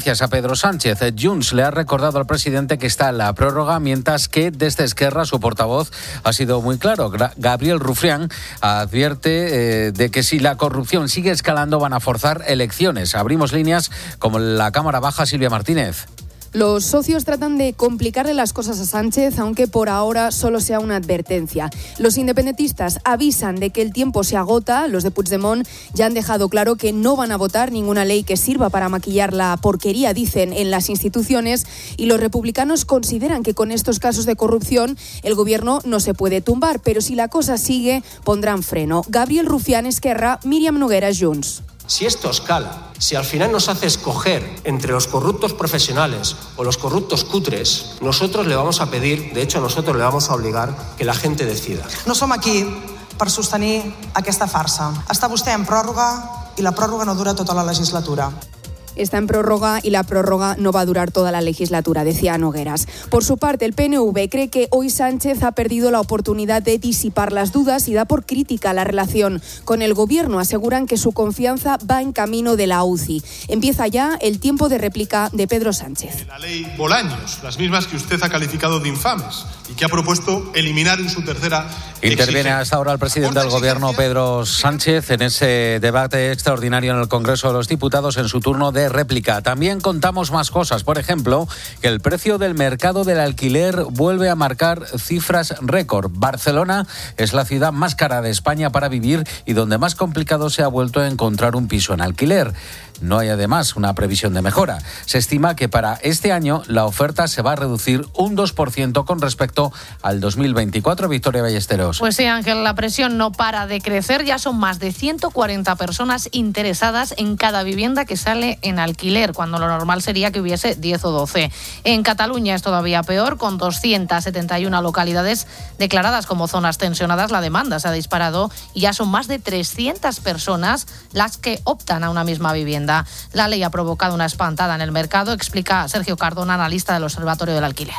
Gracias a Pedro Sánchez. Junts le ha recordado al presidente que está en la prórroga, mientras que desde Esquerra su portavoz ha sido muy claro. Gabriel Rufián advierte de que si la corrupción sigue escalando van a forzar elecciones. Abrimos líneas como la Cámara Baja, Silvia Martínez. Los socios tratan de complicarle las cosas a Sánchez, aunque por ahora solo sea una advertencia. Los independentistas avisan de que el tiempo se agota. Los de Puigdemont ya han dejado claro que no van a votar ninguna ley que sirva para maquillar la porquería, dicen, en las instituciones. Y los republicanos consideran que con estos casos de corrupción el gobierno no se puede tumbar, pero si la cosa sigue, pondrán freno. Gabriel Rufián, Esquerra, Míriam Nogueras, Junts. Si esto escala, si al final nos hace escoger entre los corruptos profesionales o los corruptos cutres, nosotros le vamos a pedir, de hecho nosotros le vamos a obligar que la gente decida. No som aquí per sostenir aquesta farsa. Està vostè en pròrroga i la pròrroga no dura tota la legislatura. Está en prórroga y la prórroga no va a durar toda la legislatura, decía Nogueras. Por su parte, el PNV cree que hoy Sánchez ha perdido la oportunidad de disipar las dudas y da por crítica la relación con el gobierno. Aseguran que su confianza va en camino de la UCI. Empieza ya el tiempo de réplica de Pedro Sánchez. La ley Bolaños, las mismas que usted ha calificado de infames y que ha propuesto eliminar en su tercera Interviene exigencia. hasta ahora el presidente del gobierno, Pedro Sánchez, en ese debate extraordinario en el Congreso de los Diputados en su turno de réplica. También contamos más cosas, por ejemplo, que el precio del mercado del alquiler vuelve a marcar cifras récord. Barcelona es la ciudad más cara de España para vivir y donde más complicado se ha vuelto a encontrar un piso en alquiler. No hay además una previsión de mejora. Se estima que para este año la oferta se va a reducir un 2% con respecto al 2024. Victoria Ballesteros. Pues sí, Ángel, la presión no para de crecer. Ya son más de 140 personas interesadas en cada vivienda que sale en alquiler, cuando lo normal sería que hubiese 10 o 12. En Cataluña es todavía peor, con 271 localidades declaradas como zonas tensionadas. La demanda se ha disparado y ya son más de 300 personas las que optan a una misma vivienda. La ley ha provocado una espantada en el mercado, explica Sergio Cardona, analista del Observatorio del Alquiler.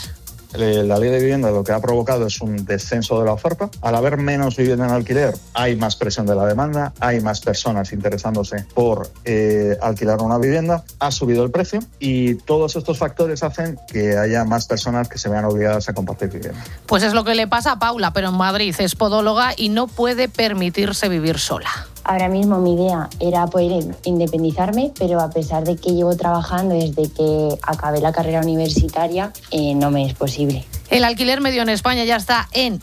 La ley de vivienda lo que ha provocado es un descenso de la oferta. Al haber menos vivienda en alquiler, hay más presión de la demanda, hay más personas interesándose por alquilar una vivienda, ha subido el precio y todos estos factores hacen que haya más personas que se vean obligadas a compartir vivienda. Pues es lo que le pasa a Paula, pero en Madrid es podóloga y no puede permitirse vivir sola. Ahora mismo mi idea era poder independizarme, pero a pesar de que llevo trabajando desde que acabé la carrera universitaria, no me es posible. El alquiler medio en España ya está en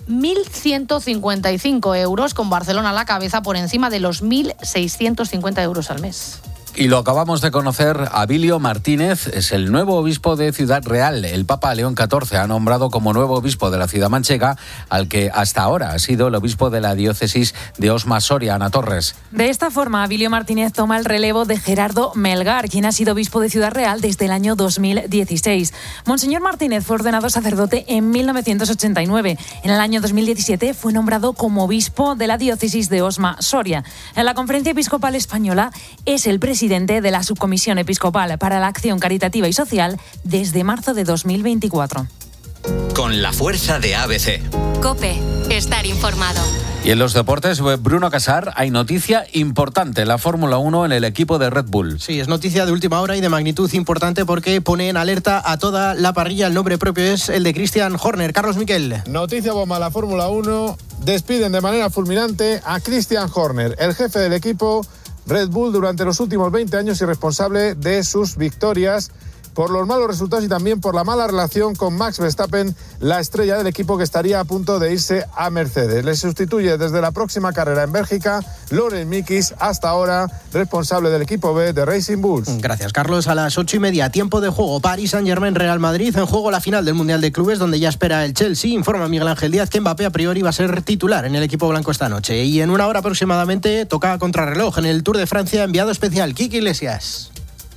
1.155 euros, con Barcelona a la cabeza por encima de los 1.650 euros al mes. Y lo acabamos de conocer, Abilio Martínez es el nuevo obispo de Ciudad Real. El Papa León XIV ha nombrado como nuevo obispo de la ciudad manchega al que hasta ahora ha sido el obispo de la diócesis de Osma Soria, Ana Torres. De esta forma, Abilio Martínez toma el relevo de Gerardo Melgar, quien ha sido obispo de Ciudad Real desde el año 2016. Monseñor Martínez fue ordenado sacerdote en 1989. En el año 2017 fue nombrado como obispo de la diócesis de Osma Soria. En la Conferencia Episcopal Española es el presidente de la Subcomisión Episcopal para la Acción Caritativa y Social desde marzo de 2024. Con la fuerza de ABC. COPE. Estar informado. Y en los deportes, Bruno Casar, hay noticia importante, la Fórmula 1 en el equipo de Red Bull. Sí, es noticia de última hora y de magnitud importante porque pone en alerta a toda la parrilla. El nombre propio es el de Christian Horner. Carlos Miquel. Noticia bomba, la Fórmula 1 despiden de manera fulminante a Christian Horner, el jefe del equipo Red Bull durante los últimos 20 años y responsable de sus victorias por los malos resultados y también por la mala relación con Max Verstappen, la estrella del equipo que estaría a punto de irse a Mercedes. Le sustituye desde la próxima carrera en Bélgica Loren Mikic, hasta ahora responsable del equipo B de Racing Bulls. Gracias, Carlos. A las 8:30, tiempo de juego. Paris Saint-Germain, Real Madrid, en juego la final del Mundial de Clubes, donde ya espera el Chelsea. Informa Miguel Ángel Díaz que Mbappé a priori va a ser titular en el equipo blanco esta noche. Y en una hora aproximadamente toca contrarreloj en el Tour de Francia, enviado especial Quique Iglesias.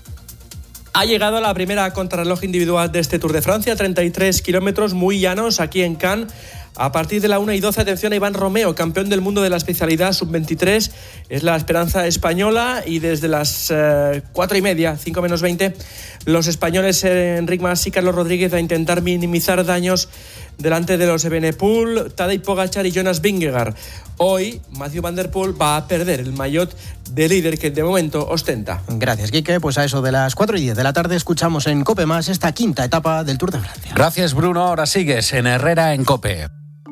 Ha llegado la primera contrarreloj individual de este Tour de Francia, 33 kilómetros muy llanos aquí en Cannes. A partir de la 1:12, atención a Iván Romeo, campeón del mundo de la especialidad sub-23. Es la esperanza española y desde las 4:30, 5 menos 20, los españoles Enric Mas y Carlos Rodríguez a intentar minimizar daños delante de los Evenepoel, Tadej Pogačar y Jonas Vingegaard. Hoy, Mathieu Van Der Poel va a perder el maillot de líder que de momento ostenta. Gracias, Quique. Pues a eso de las 4:10 de de la tarde escuchamos en COPE Más esta quinta etapa del Tour de Francia. Gracias, Bruno. Ahora sigues en Herrera en COPE.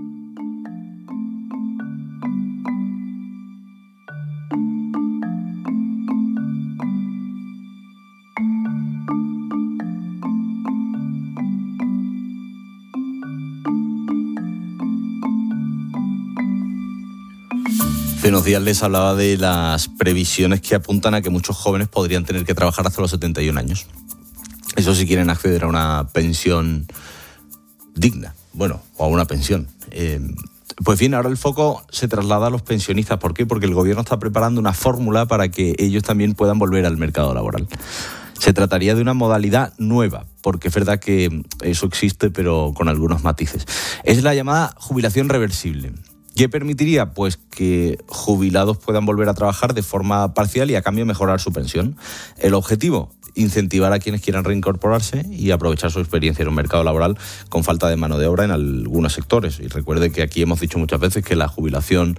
Hace unos días les hablaba de las previsiones que apuntan a que muchos jóvenes podrían tener que trabajar hasta los 71 años. Eso si quieren acceder a una pensión digna, bueno, o a una pensión. Pues bien, ahora el foco se traslada a los pensionistas. ¿Por qué? Porque el gobierno está preparando una fórmula para que ellos también puedan volver al mercado laboral. Se trataría de una modalidad nueva, porque es verdad que eso existe, pero con algunos matices. Es la llamada jubilación reversible. ¿Qué permitiría? Pues que jubilados puedan volver a trabajar de forma parcial y a cambio mejorar su pensión. El objetivo, incentivar a quienes quieran reincorporarse y aprovechar su experiencia en un mercado laboral con falta de mano de obra en algunos sectores. Y recuerde que aquí hemos dicho muchas veces que la jubilación,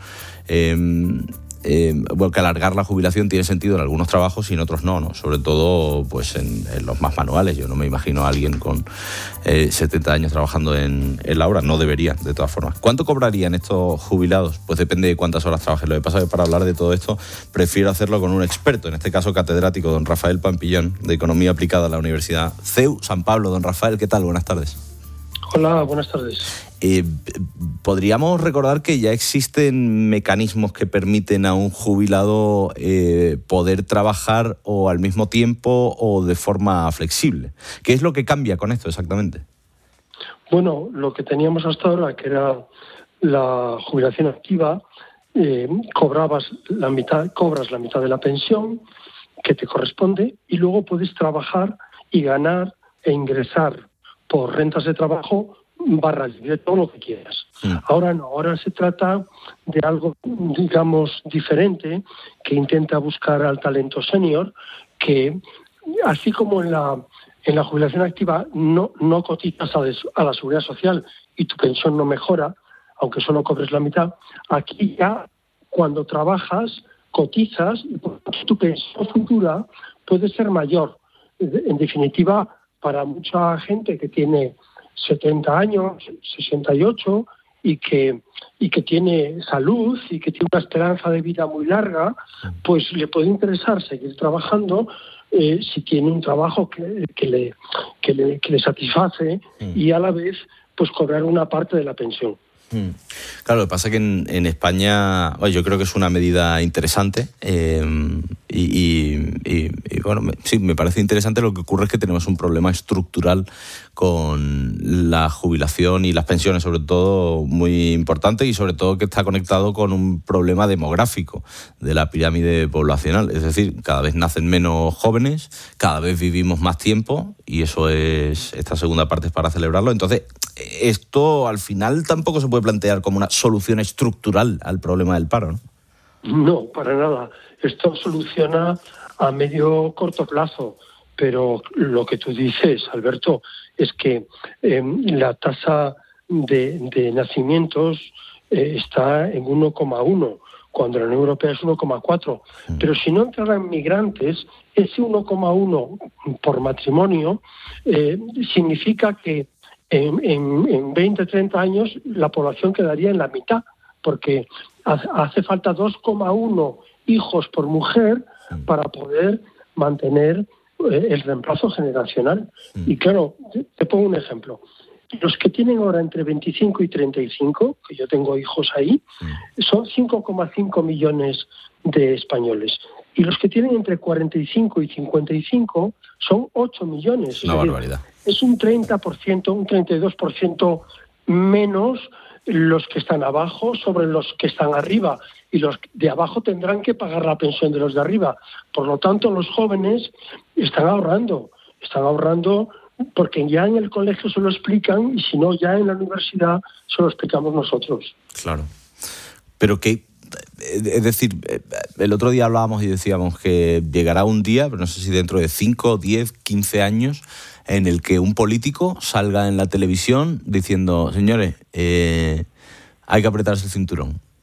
que alargar la jubilación tiene sentido en algunos trabajos y en otros no. Sobre todo pues en los más manuales. Yo no me imagino a alguien con 70 años trabajando en la obra. No debería, de todas formas. ¿Cuánto cobrarían estos jubilados? Pues depende de cuántas horas trabajen. Lo que pasa es que para hablar de todo esto prefiero hacerlo con un experto, en este caso catedrático, don Rafael Pampillón, de Economía Aplicada a la Universidad CEU San Pablo. Don Rafael, ¿qué tal? Buenas tardes. Hola, buenas tardes. ¿Podríamos recordar que ya existen mecanismos que permiten a un jubilado poder trabajar o al mismo tiempo o de forma flexible? ¿Qué es lo que cambia con esto exactamente? Bueno, lo que teníamos hasta ahora, que era la jubilación activa, cobras la mitad de la pensión que te corresponde y luego puedes trabajar y ganar e ingresar por rentas de trabajo /libre, todo lo que quieras. Ahora no, ahora se trata de algo, digamos, diferente, que intenta buscar al talento senior, que así como en la jubilación activa no cotizas a la seguridad social y tu pensión no mejora, aunque solo cobres la mitad, aquí ya cuando trabajas cotizas y tu pensión futura puede ser mayor. En definitiva, para mucha gente que tiene 70 años, 68, y que tiene salud y que tiene una esperanza de vida muy larga, pues le puede interesar seguir trabajando si tiene un trabajo que le satisface y a la vez pues cobrar una parte de la pensión. Claro, lo que pasa es que en España, bueno, yo creo que es una medida interesante y bueno, sí, me parece interesante. Lo que ocurre es que tenemos un problema estructural con la jubilación y las pensiones, sobre todo, muy importante, y sobre todo que está conectado con un problema demográfico de la pirámide poblacional. Es decir, cada vez nacen menos jóvenes, cada vez vivimos más tiempo, y eso es, esta segunda parte es para celebrarlo. Entonces, esto al final tampoco se puede plantear como una solución estructural al problema del paro, ¿no? No, para nada. Esto soluciona a medio corto plazo, pero lo que tú dices, Alberto, es que la tasa de nacimientos está en 1,1, cuando la Unión Europea es 1,4. Pero si no entraran migrantes, ese 1,1 por matrimonio significa que en 20, 30 años la población quedaría en la mitad, porque hace falta 2,1 hijos por mujer para poder mantener el reemplazo generacional. Y claro, te pongo un ejemplo. Los que tienen ahora entre 25 y 35, que yo tengo hijos ahí, son 5,5 millones de españoles. Y los que tienen entre 45 y 55 son 8 millones. Una barbaridad. Es un 30%, un 32% menos los que están abajo sobre los que están arriba, y los de abajo tendrán que pagar la pensión de los de arriba. Por lo tanto, los jóvenes están ahorrando porque ya en el colegio se lo explican, y si no, ya en la universidad se lo explicamos nosotros. Claro. Pero que, es decir, el otro día hablábamos y decíamos que llegará un día, pero no sé si dentro de 5, 10, 15 años, en el que un político salga en la televisión diciendo: señores, hay que apretarse el cinturón.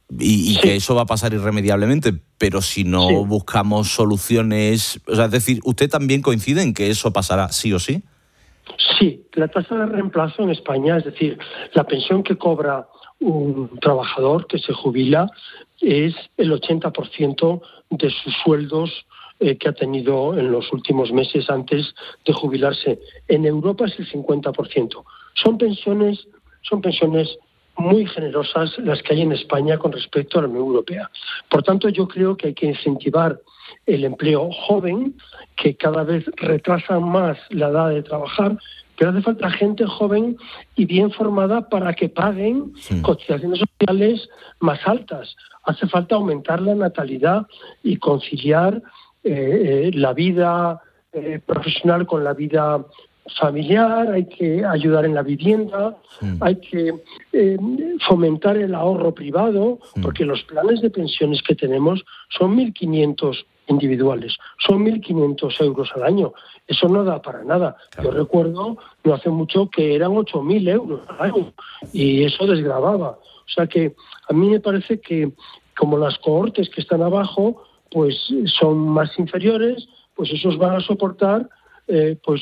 y que eso va a pasar irremediablemente, pero si no buscamos soluciones... O sea, es decir, ¿usted también coincide en que eso pasará sí o sí? Sí, la tasa de reemplazo en España, es decir, la pensión que cobra un trabajador que se jubila es el 80% de sus sueldos que ha tenido en los últimos meses antes de jubilarse. En Europa es el 50%. Son pensiones muy generosas las que hay en España con respecto a la Unión Europea. Por tanto, yo creo que hay que incentivar el empleo joven, que cada vez retrasa más la edad de trabajar, pero hace falta gente joven y bien formada para que paguen cotizaciones sociales más altas. Hace falta aumentar la natalidad y conciliar la vida profesional con la vida familiar, hay que ayudar en la vivienda, hay que fomentar el ahorro privado, porque los planes de pensiones que tenemos son 1.500 individuales, son 1.500 euros al año. Eso no da para nada. Yo recuerdo, no hace mucho, que eran 8.000 euros al año y eso desgravaba. O sea que a mí me parece que como las cohortes que están abajo pues son más inferiores, pues esos van a soportar pues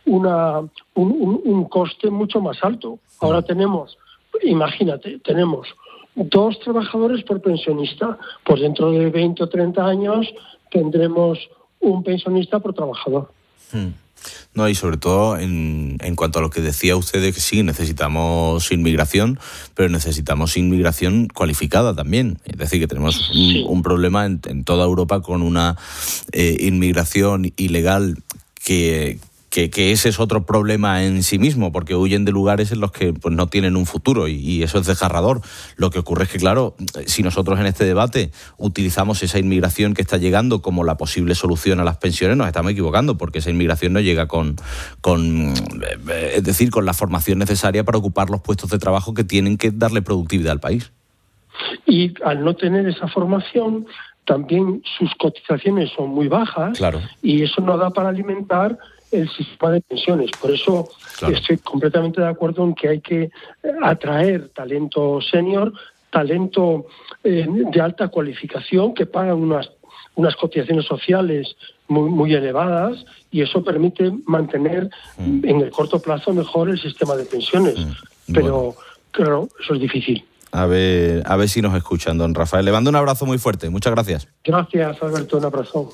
un coste mucho más alto. Ahora tenemos 2 trabajadores por pensionista, pues dentro de 20 o 30 años tendremos un pensionista por trabajador. No, y sobre todo en cuanto a lo que decía usted de que sí, necesitamos inmigración, pero necesitamos inmigración cualificada también. Es decir, que tenemos un problema en toda Europa con una inmigración ilegal que ese es otro problema en sí mismo, porque huyen de lugares en los que pues no tienen un futuro y eso es desgarrador. Lo que ocurre es que, claro, si nosotros en este debate utilizamos esa inmigración que está llegando como la posible solución a las pensiones, nos estamos equivocando, porque esa inmigración no llega con la formación necesaria para ocupar los puestos de trabajo que tienen que darle productividad al país. Y al no tener esa formación, también sus cotizaciones son muy bajas, y eso no da para alimentar el sistema de pensiones. Por eso estoy completamente de acuerdo en que hay que atraer talento senior, talento de alta cualificación, que pagan unas cotizaciones sociales muy elevadas, y eso permite mantener en el corto plazo mejor el sistema de pensiones. Pero claro, eso es difícil. A ver si nos escuchan, don Rafael. Le mando un abrazo muy fuerte. Muchas gracias. Gracias, Alberto. Un abrazo.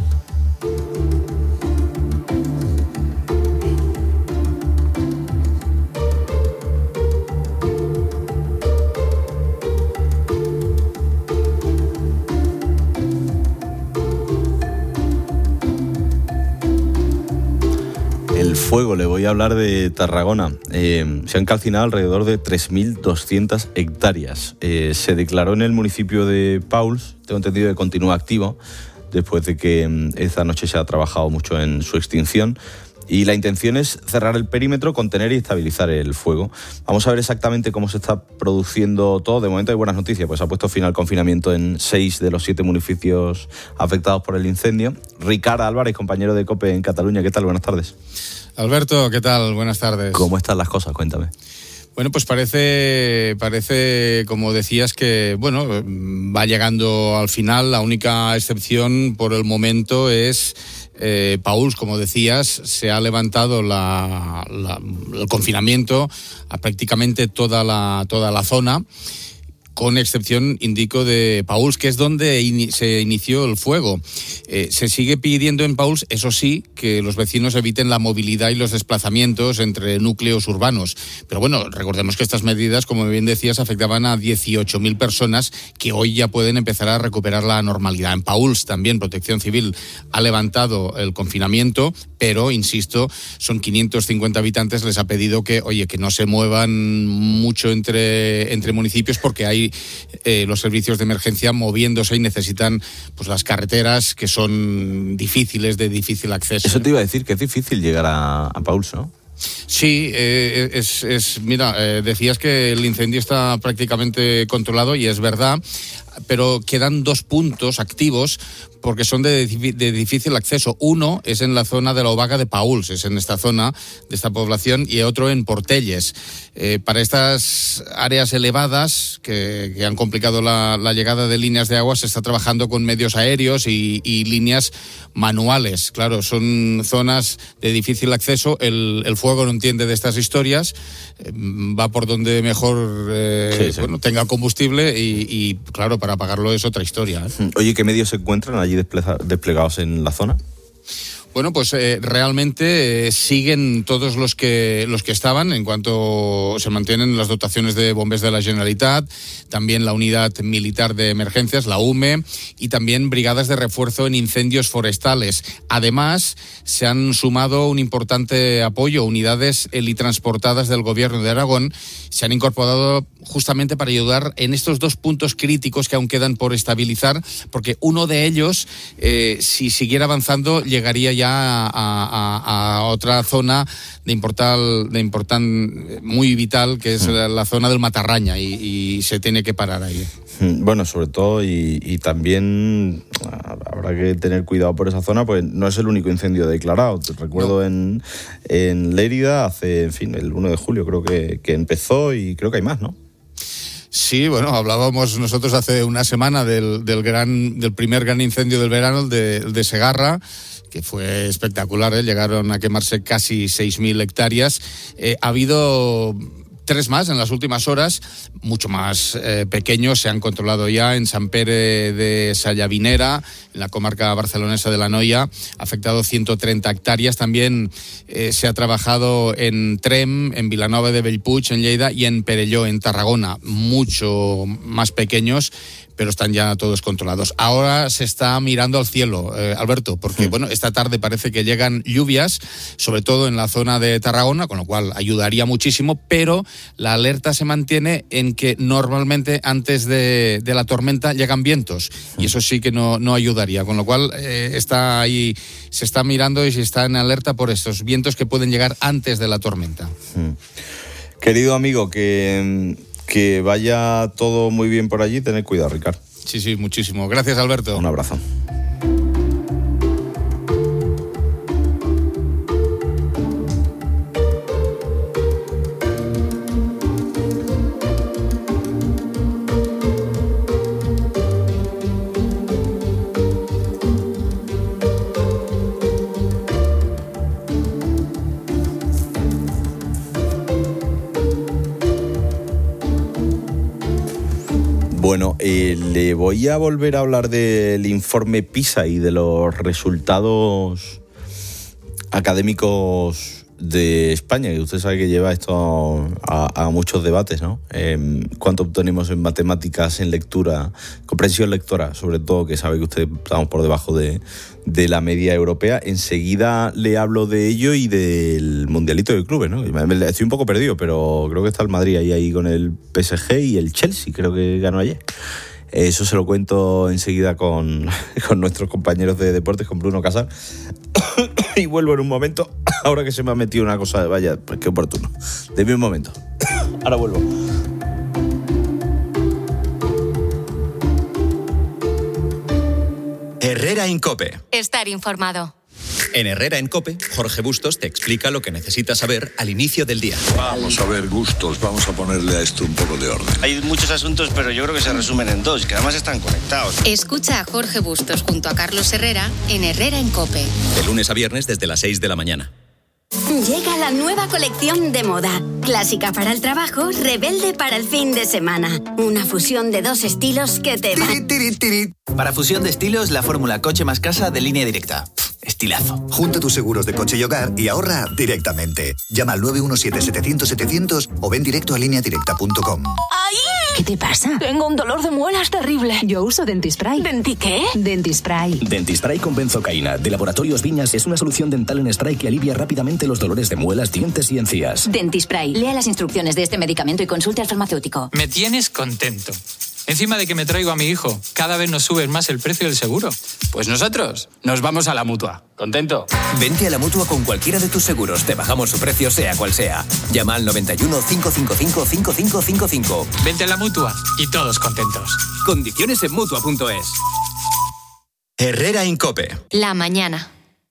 El fuego, le voy a hablar de Tarragona. Se han calcinado alrededor de 3.200 hectáreas. Se declaró en el municipio de Pauls, tengo entendido que continúa activo, después de que esta noche se ha trabajado mucho en su extinción. Y la intención es cerrar el perímetro, contener y estabilizar el fuego. Vamos a ver exactamente cómo se está produciendo todo. De momento hay buenas noticias, pues se ha puesto fin al confinamiento en 6 de los 7 municipios afectados por el incendio. Ricard Álvarez, compañero de COPE en Cataluña. ¿Qué tal? Buenas tardes. Alberto, ¿qué tal? Buenas tardes. ¿Cómo están las cosas? Cuéntame. Bueno, pues parece, como decías, que bueno, va llegando al final. La única excepción por el momento es Pauls, como decías. Se ha levantado el confinamiento a prácticamente toda la zona, con excepción, indico, de Pauls, que es donde se inició el fuego. Se sigue pidiendo en Pauls, eso sí, que los vecinos eviten la movilidad y los desplazamientos entre núcleos urbanos. Pero bueno, recordemos que estas medidas, como bien decías, afectaban a 18.000 personas que hoy ya pueden empezar a recuperar la normalidad. En Pauls también Protección Civil ha levantado el confinamiento, pero, insisto, son 550 habitantes, les ha pedido que no se muevan mucho entre municipios, porque hay los servicios de emergencia moviéndose y necesitan pues las carreteras, que son difíciles, de difícil acceso. Eso te iba a decir, que es difícil llegar a Pauls, ¿no? Sí, mira, decías que el incendio está prácticamente controlado, y es verdad, pero quedan 2 puntos activos porque son de difícil acceso. Uno es en la zona de la Obaga de Pauls, es en esta zona de esta población, y otro en Portelles. Para estas áreas elevadas que han complicado la llegada de líneas de agua, se está trabajando con medios aéreos y líneas manuales. Claro, son zonas de difícil acceso. El fuego no entiende de estas historias, va por donde mejor tenga combustible y claro, para apagarlo es otra historia. Oye, ¿qué medios se encuentran allí desplegados en la zona? Bueno, pues realmente siguen todos los que estaban, en cuanto se mantienen las dotaciones de bombers de la Generalitat, también la unidad militar de emergencias, la UME, y también brigadas de refuerzo en incendios forestales. Además, se han sumado un importante apoyo, unidades helitransportadas del Gobierno de Aragón, se han incorporado justamente para ayudar en estos dos puntos críticos que aún quedan por estabilizar, porque uno de ellos, si siguiera avanzando, llegaría ya a otra zona muy vital, que es la zona del Matarraña, y se tiene que parar ahí. Bueno, sobre todo, y también habrá que tener cuidado por esa zona, pues no es el único incendio declarado. Te recuerdo en Lérida, el 1 de julio creo que empezó, y creo que hay más, ¿no? Sí, bueno, hablábamos nosotros hace una semana del primer gran incendio del verano, el de Segarra, que fue espectacular, llegaron a quemarse casi 6.000 hectáreas. Ha habido 3 más en las últimas horas, mucho más pequeños, se han controlado ya en Sant Pere de Sallavinera, en la comarca barcelonesa de la Noia, afectado 130 hectáreas. También se ha trabajado en Trem, en Vilanova de Bellpuig, en Lleida, y en Perelló, en Tarragona, mucho más pequeños, pero están ya todos controlados. Ahora se está mirando al cielo, Alberto, porque bueno, esta tarde parece que llegan lluvias, sobre todo en la zona de Tarragona, con lo cual ayudaría muchísimo, pero la alerta se mantiene en que normalmente antes de la tormenta llegan vientos, y eso sí que no ayudaría, con lo cual está ahí, se está mirando y se está en alerta por estos vientos que pueden llegar antes de la tormenta. Querido amigo, que vaya todo muy bien por allí, tened cuidado, Ricard. Sí, muchísimo. Gracias, Alberto. Un abrazo. Bueno, le voy a volver a hablar del informe PISA y de los resultados académicos de España, que usted sabe que lleva esto a muchos debates, ¿no? ¿Cuánto obtenemos en matemáticas, en lectura, comprensión lectora, sobre todo, que sabe que usted estamos por debajo de la media europea? Enseguida le hablo de ello y del mundialito de clubes, ¿no? Estoy un poco perdido, pero creo que está el Madrid ahí con el PSG y el Chelsea, creo que ganó ayer. Eso se lo cuento enseguida con nuestros compañeros de deportes, con Bruno Casal. Y vuelvo en un momento, ahora que se me ha metido una cosa, vaya, pues qué oportuno. Deme un momento. Ahora vuelvo. Herrera en COPE. Estar informado. En Herrera en COPE, Jorge Bustos te explica lo que necesitas saber al inicio del día. Vamos a ver, Bustos, vamos a ponerle a esto un poco de orden. Hay muchos asuntos, pero yo creo que se resumen en 2, que además están conectados. Escucha a Jorge Bustos junto a Carlos Herrera en Herrera en COPE. De lunes a viernes desde las 6 de la mañana. Llega la nueva colección de moda. Clásica para el trabajo, rebelde para el fin de semana. Una fusión de 2 estilos que te va... Para fusión de estilos, la fórmula coche más casa de Línea Directa. Estilazo. Junta tus seguros de coche y hogar y ahorra directamente. Llama al 917-700-700 o ven directo a lineadirecta.com. ¡Ay! ¿Qué te pasa? Tengo un dolor de muelas terrible. Yo uso Dentispray. ¿Denti qué? Dentispray. Dentispray con benzocaína, de Laboratorios Viñas, es una solución dental en spray que alivia rápidamente los dolores de muelas, dientes y encías. Dentispray. Lea las instrucciones de este medicamento y consulte al farmacéutico. Me tienes contento. Encima de que me traigo a mi hijo, cada vez nos suben más el precio del seguro. Pues nosotros nos vamos a la Mutua. ¿Contento? Vente a la Mutua con cualquiera de tus seguros. Te bajamos su precio sea cual sea. Llama al 91 555 5555. Vente a la Mutua y todos contentos. Condiciones en Mutua.es. Herrera Incope. La mañana.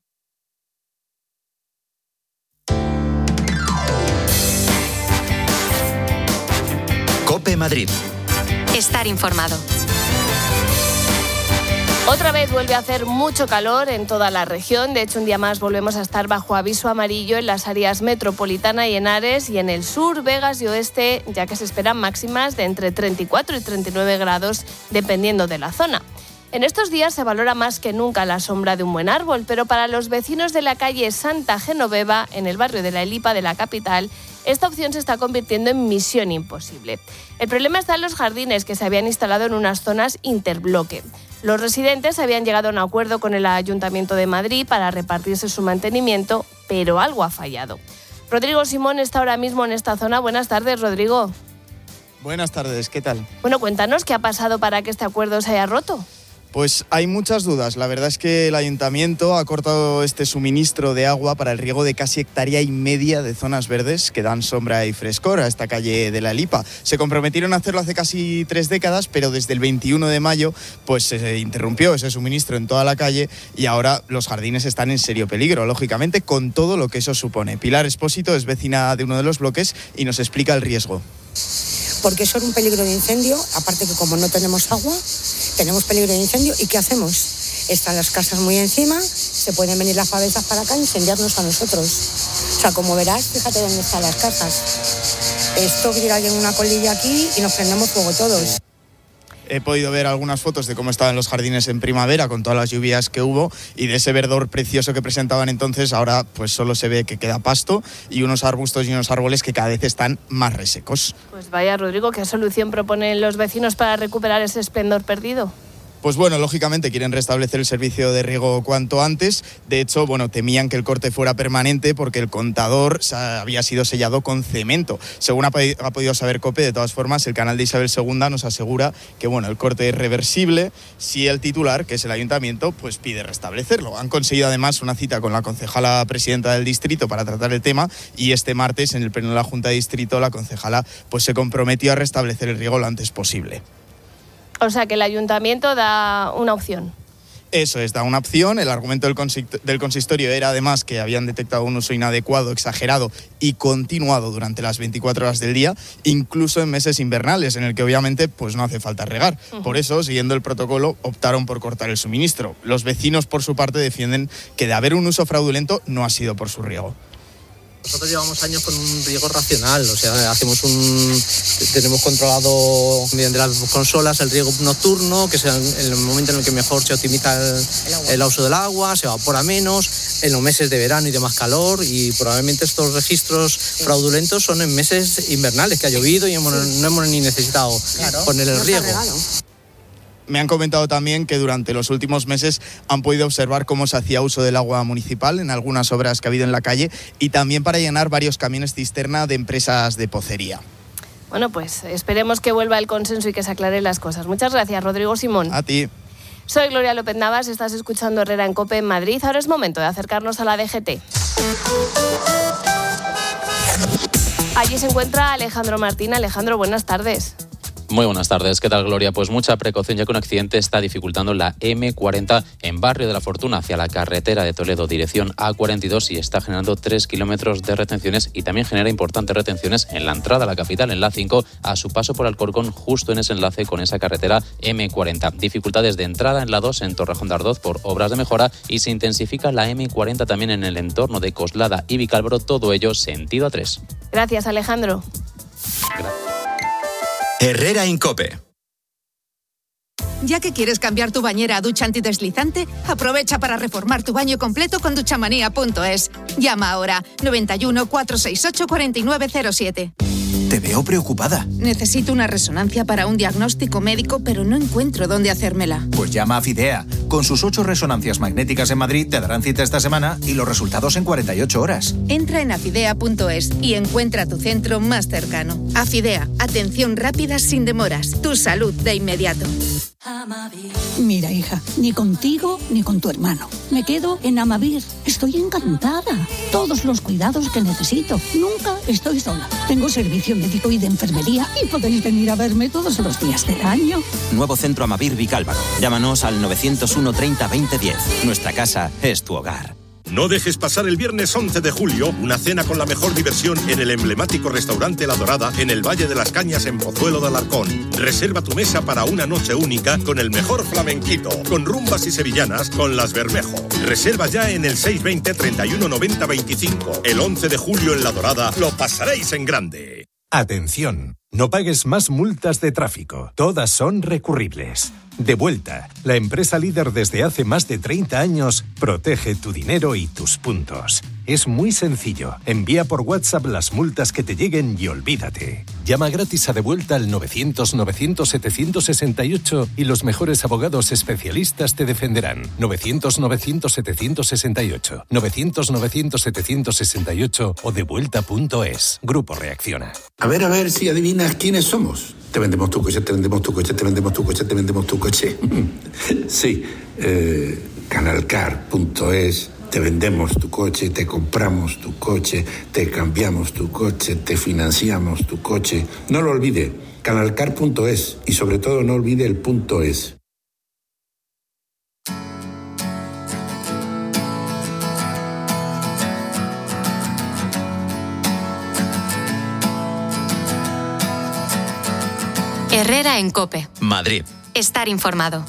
Cope Madrid. Estar informado. Otra vez vuelve a hacer mucho calor en toda la región. De hecho, un día más volvemos a estar bajo aviso amarillo en las áreas metropolitana y Henares, y en el sur, Vegas y oeste, ya que se esperan máximas de entre 34 y 39 grados, dependiendo de la zona. En estos días se valora más que nunca la sombra de un buen árbol, pero para los vecinos de la calle Santa Genoveva, en el barrio de la Elipa de la capital, esta opción se está convirtiendo en misión imposible. El problema está en los jardines que se habían instalado en unas zonas interbloque. Los residentes habían llegado a un acuerdo con el Ayuntamiento de Madrid para repartirse su mantenimiento, pero algo ha fallado. Rodrigo Simón está ahora mismo en esta zona. Buenas tardes, Rodrigo. Buenas tardes, ¿qué tal? Bueno, cuéntanos qué ha pasado para que este acuerdo se haya roto. Pues hay muchas dudas. La verdad es que el ayuntamiento ha cortado este suministro de agua para el riego de casi 1,5 hectáreas de zonas verdes que dan sombra y frescor a esta calle de la Elipa. Se comprometieron a hacerlo hace casi 3 décadas, pero desde el 21 de mayo pues se interrumpió ese suministro en toda la calle y ahora los jardines están en serio peligro, lógicamente, con todo lo que eso supone. Pilar Espósito es vecina de uno de los bloques y nos explica el riesgo. Porque son un peligro de incendio, aparte que como no tenemos agua, tenemos peligro de incendio. ¿Y qué hacemos? Están las casas muy encima, se pueden venir las pavesas para acá e incendiarnos a nosotros. O sea, como verás, fíjate dónde están las casas. Esto llega en una colilla aquí y nos prendemos fuego todos. He podido ver algunas fotos de cómo estaban los jardines en primavera con todas las lluvias que hubo, y de ese verdor precioso que presentaban entonces ahora pues solo se ve que queda pasto y unos arbustos y unos árboles que cada vez están más resecos. Pues vaya, Rodrigo, ¿qué solución proponen los vecinos para recuperar ese esplendor perdido? Pues bueno, lógicamente quieren restablecer el servicio de riego cuanto antes. De hecho, temían que el corte fuera permanente porque el contador había sido sellado con cemento. Según ha podido saber COPE, de todas formas, el canal de Isabel II nos asegura que el corte es reversible si el titular, que es el ayuntamiento, pues pide restablecerlo. Han conseguido además una cita con la concejala presidenta del distrito para tratar el tema, y este martes en el pleno de la Junta de Distrito la concejala pues se comprometió a restablecer el riego lo antes posible. O sea, que el ayuntamiento da una opción. Eso es, da una opción. El argumento del consistorio era además que habían detectado un uso inadecuado, exagerado y continuado durante las 24 horas del día, incluso en meses invernales, en el que obviamente pues no hace falta regar. Por eso, siguiendo el protocolo, optaron por cortar el suministro. Los vecinos, por su parte, defienden que de haber un uso fraudulento no ha sido por su riego. Nosotros llevamos años con un riego racional, o sea, tenemos controlado mediante las consolas el riego nocturno, que es el momento en el que mejor se optimiza el uso del agua, se evapora menos, en los meses de verano y de más calor, y probablemente estos registros fraudulentos son en meses invernales, que ha llovido y no hemos ni necesitado poner el riego. Me han comentado también que durante los últimos meses han podido observar cómo se hacía uso del agua municipal en algunas obras que ha habido en la calle, y también para llenar varios camiones cisterna de empresas de pocería. Bueno, pues esperemos que vuelva el consenso y que se aclaren las cosas. Muchas gracias, Rodrigo Simón. A ti. Soy Gloria López Navas, estás escuchando Herrera en COPE en Madrid. Ahora es momento de acercarnos a la DGT. Allí se encuentra Alejandro Martín. Alejandro, buenas tardes. Muy buenas tardes, ¿qué tal, Gloria? Pues mucha precaución, ya que un accidente está dificultando la M40 en Barrio de la Fortuna hacia la carretera de Toledo, dirección A42, y está generando 3 kilómetros de retenciones, y también genera importantes retenciones en la entrada a la capital, en la A5, a su paso por Alcorcón, justo en ese enlace con esa carretera M40. Dificultades de entrada en la 2 en Torrejón de Ardoz por obras de mejora, y se intensifica la M40 también en el entorno de Coslada y Vicálvaro, todo ello sentido A3. Gracias, Alejandro. Herrera Incope. Ya que quieres cambiar tu bañera a ducha antideslizante, aprovecha para reformar tu baño completo con duchamanía.es. Llama ahora 91 468 4907. Te veo preocupada. Necesito una resonancia para un diagnóstico médico, pero no encuentro dónde hacérmela. Pues llama a Fidea. Con sus 8 resonancias magnéticas en Madrid te darán cita esta semana y los resultados en 48 horas. Entra en afidea.es y encuentra tu centro más cercano. Afidea, atención rápida sin demoras. Tu salud de inmediato. Mira, hija, ni contigo ni con tu hermano. Me quedo en Amavir. Estoy encantada. Todos los cuidados que necesito. Nunca estoy sola. Tengo servicio médico y de enfermería y podéis venir a verme todos los días del año. Nuevo centro Amavir Vicálvaro. Llámanos al 901 30 20 10. Nuestra casa es tu hogar. No dejes pasar el viernes 11 de julio una cena con la mejor diversión en el emblemático restaurante La Dorada en el Valle de las Cañas en Pozuelo de Alarcón. Reserva tu mesa para una noche única con el mejor flamenquito, con rumbas y sevillanas con Las Bermejo. Reserva ya en el 620 31 90 25. El 11 de julio en La Dorada lo pasaréis en grande. Atención, no pagues más multas de tráfico. Todas son recurribles. Devuelta, la empresa líder desde hace más de 30 años, protege tu dinero y tus puntos. Es muy sencillo. Envía por WhatsApp las multas que te lleguen y olvídate. Llama gratis a Devuelta al 900-900-768 y los mejores abogados especialistas te defenderán. 900-900-768, 900-900-768 o devuelta.es. Grupo Reacciona. A ver si adivinas quiénes somos. Te vendemos tu coche, te vendemos tu coche, te vendemos tu coche, te vendemos tu coche. Sí, Canalcar.es. Te vendemos tu coche, te compramos tu coche, te cambiamos tu coche, te financiamos tu coche. No lo olvide, Canalcar.es y sobre todo no olvide el .es. Herrera en COPE. Madrid. Estar informado.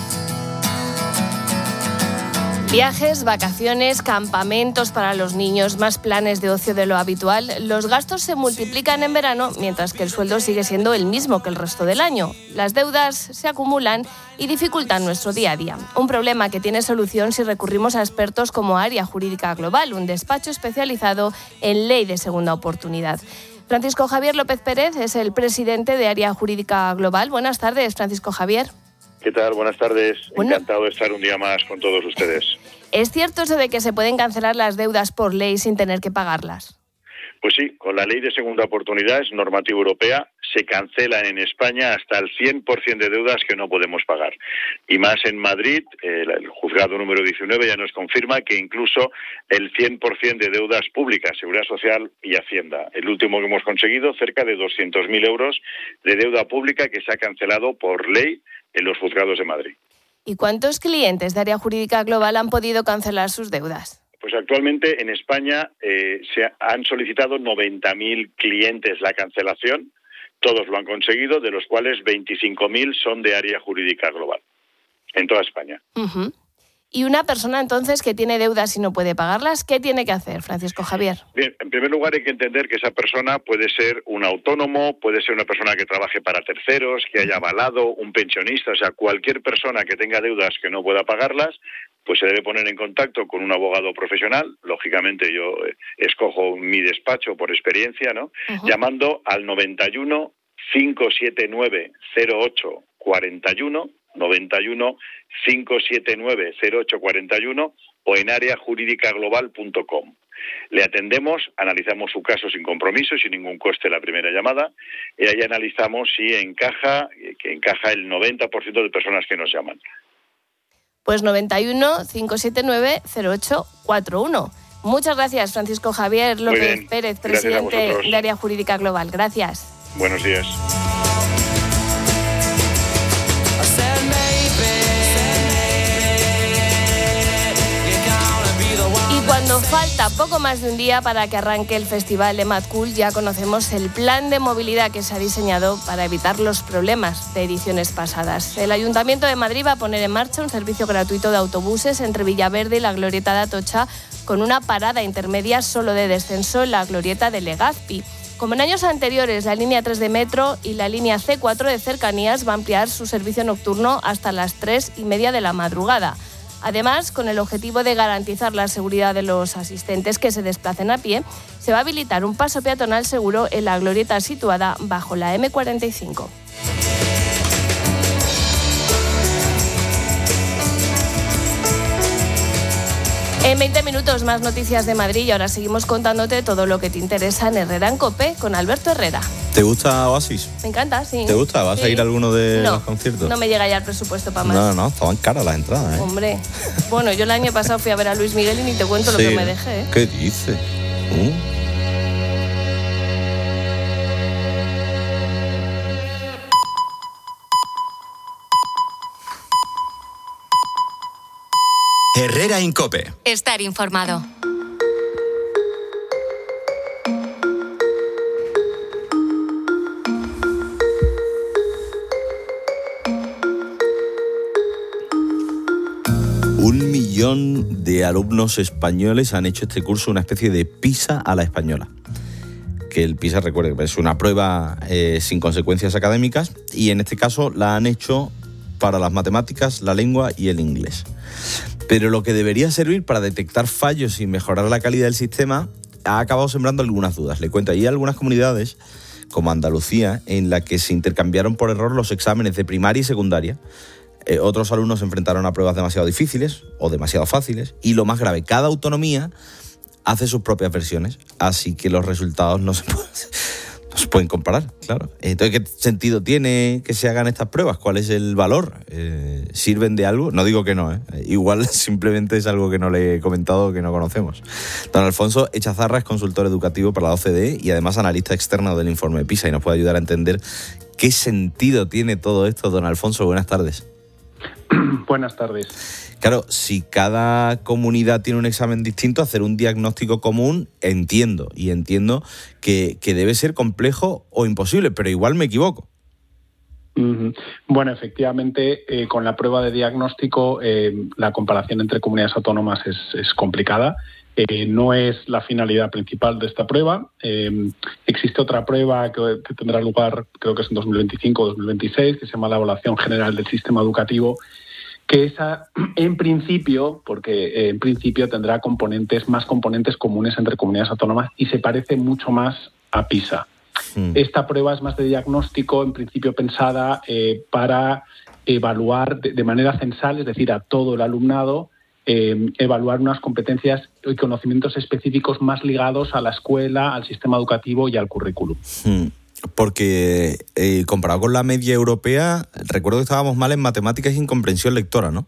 Viajes, vacaciones, campamentos para los niños, más planes de ocio de lo habitual. Los gastos se multiplican en verano, mientras que el sueldo sigue siendo el mismo que el resto del año. Las deudas se acumulan y dificultan nuestro día a día. Un problema que tiene solución si recurrimos a expertos como Área Jurídica Global, un despacho especializado en ley de segunda oportunidad. Francisco Javier López Pérez es el presidente de Área Jurídica Global. Buenas tardes, Francisco Javier. ¿Qué tal? Buenas tardes. Encantado de estar un día más con todos ustedes. ¿Es cierto eso de que se pueden cancelar las deudas por ley sin tener que pagarlas? Pues sí, con la ley de segunda oportunidad, es normativa europea, se cancelan en España hasta el 100% de deudas que no podemos pagar. Y más en Madrid, el juzgado número 19 ya nos confirma que incluso el 100% de deudas públicas, Seguridad Social y Hacienda. El último que hemos conseguido, cerca de 200.000 euros de deuda pública que se ha cancelado por ley en los juzgados de Madrid. ¿Y cuántos clientes de Área Jurídica Global han podido cancelar sus deudas? Pues actualmente en España se han solicitado 90.000 clientes la cancelación. Todos lo han conseguido, de los cuales 25.000 son de Área Jurídica Global, en toda España. Uh-huh. Y una persona entonces que tiene deudas y no puede pagarlas, ¿qué tiene que hacer, Francisco Javier? Bien, en primer lugar hay que entender que esa persona puede ser un autónomo, puede ser una persona que trabaje para terceros, que haya avalado, un pensionista, o sea, cualquier persona que tenga deudas que no pueda pagarlas, pues se debe poner en contacto con un abogado profesional. Lógicamente yo escojo mi despacho por experiencia, ¿no? Uh-huh. Llamando al 91 579 08 41, 91 579 08 41 o en areajurídicaglobal.com. Le atendemos, analizamos su caso sin compromiso, sin ningún coste la primera llamada, y ahí analizamos si encaja el 90% de personas que nos llaman. Pues 91 579 08 41. Muchas gracias, Francisco Javier López Pérez, presidente de Área Jurídica Global. Gracias. Buenos días. Cuando falta poco más de un día para que arranque el Festival de Mad Cool, ya conocemos el plan de movilidad que se ha diseñado para evitar los problemas de ediciones pasadas. El Ayuntamiento de Madrid va a poner en marcha un servicio gratuito de autobuses entre Villaverde y la Glorieta de Atocha, con una parada intermedia solo de descenso en la Glorieta de Legazpi. Como en años anteriores, la línea 3 de metro y la línea C4 de cercanías va a ampliar su servicio nocturno hasta las 3:30 de la madrugada. Además, con el objetivo de garantizar la seguridad de los asistentes que se desplacen a pie, se va a habilitar un paso peatonal seguro en la glorieta situada bajo la M45. En 20 minutos más noticias de Madrid y ahora seguimos contándote todo lo que te interesa en Herrera en COPE con Alberto Herrera. ¿Te gusta Oasis? Me encanta, sí. ¿Te gusta? ¿Vas a ir a alguno de los conciertos? No me llega ya el presupuesto para más. No, estaban caras las entradas, ¿eh? Hombre, bueno, yo el año pasado fui a ver a Luis Miguel y ni te cuento lo que me dejé, ¿eh? ¿Qué dices? Herrera en COPE. Estar informado. Un millón de alumnos españoles han hecho este curso una especie de PISA a la española. Que el PISA, recuerde, es una prueba sin consecuencias académicas y en este caso la han hecho para las matemáticas, la lengua y el inglés. Pero lo que debería servir para detectar fallos y mejorar la calidad del sistema ha acabado sembrando algunas dudas. Le cuento, hay algunas comunidades, como Andalucía, en la que se intercambiaron por error los exámenes de primaria y secundaria. Otros alumnos se enfrentaron a pruebas demasiado difíciles o demasiado fáciles. Y lo más grave, cada autonomía hace sus propias versiones, así que los resultados no se pueden comparar, claro. Entonces, ¿qué sentido tiene que se hagan estas pruebas? ¿Cuál es el valor? ¿Sirven de algo? No digo que no, ¿eh? Igual simplemente es algo que no le he comentado, que no conocemos. Don Alfonso Echazarra es consultor educativo para la OCDE y además analista externo del informe PISA y nos puede ayudar a entender qué sentido tiene todo esto. Don Alfonso, buenas tardes. Buenas tardes. Claro, si cada comunidad tiene un examen distinto, hacer un diagnóstico común, entiendo que debe ser complejo o imposible, pero igual me equivoco. Bueno, efectivamente, con la prueba de diagnóstico, la comparación entre comunidades autónomas es complicada. No es la finalidad principal de esta prueba. Existe otra prueba que tendrá lugar, creo que es en 2025 o 2026, que se llama la Evaluación General del Sistema Educativo, que esa, en principio, tendrá más componentes comunes entre comunidades autónomas y se parece mucho más a PISA. Esta prueba es más de diagnóstico, en principio pensada para evaluar de manera censal, es decir, a todo el alumnado, evaluar unas competencias y conocimientos específicos más ligados a la escuela, al sistema educativo y al currículum. Porque comparado con la media europea, recuerdo que estábamos mal en matemáticas y en comprensión lectora, ¿no?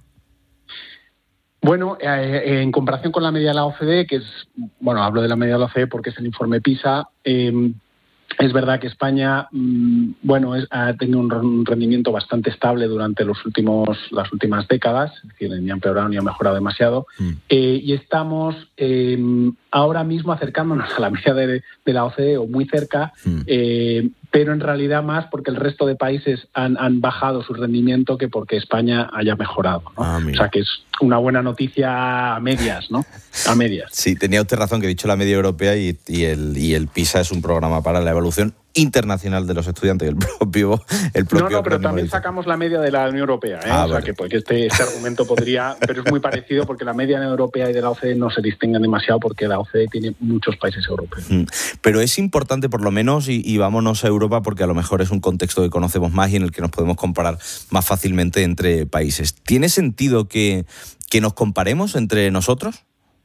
Bueno, en comparación con la media de la OCDE, hablo de la media de la OCDE porque es el informe PISA, es verdad que España ha tenido un rendimiento bastante estable durante las últimas décadas, es decir, ni ha empeorado ni ha mejorado demasiado, y estamos ahora mismo acercándonos a la media de la OCDE o muy cerca, pero en realidad más porque el resto de países han bajado su rendimiento que porque España haya mejorado, ¿no? O sea que es una buena noticia a medias, ¿no? A medias. Sí, tenía usted razón, que he dicho la media europea y el PISA es un programa para la evaluación internacional de los estudiantes, el propio No, pero también sacamos la media de la Unión Europea, ¿eh? Vale. Que porque este argumento podría, pero es muy parecido porque la media europea y de la OCDE no se distinguen demasiado porque la OCDE tiene muchos países europeos. Pero es importante por lo menos, y vámonos a Europa porque a lo mejor es un contexto que conocemos más y en el que nos podemos comparar más fácilmente entre países. ¿Tiene sentido que nos comparemos entre nosotros?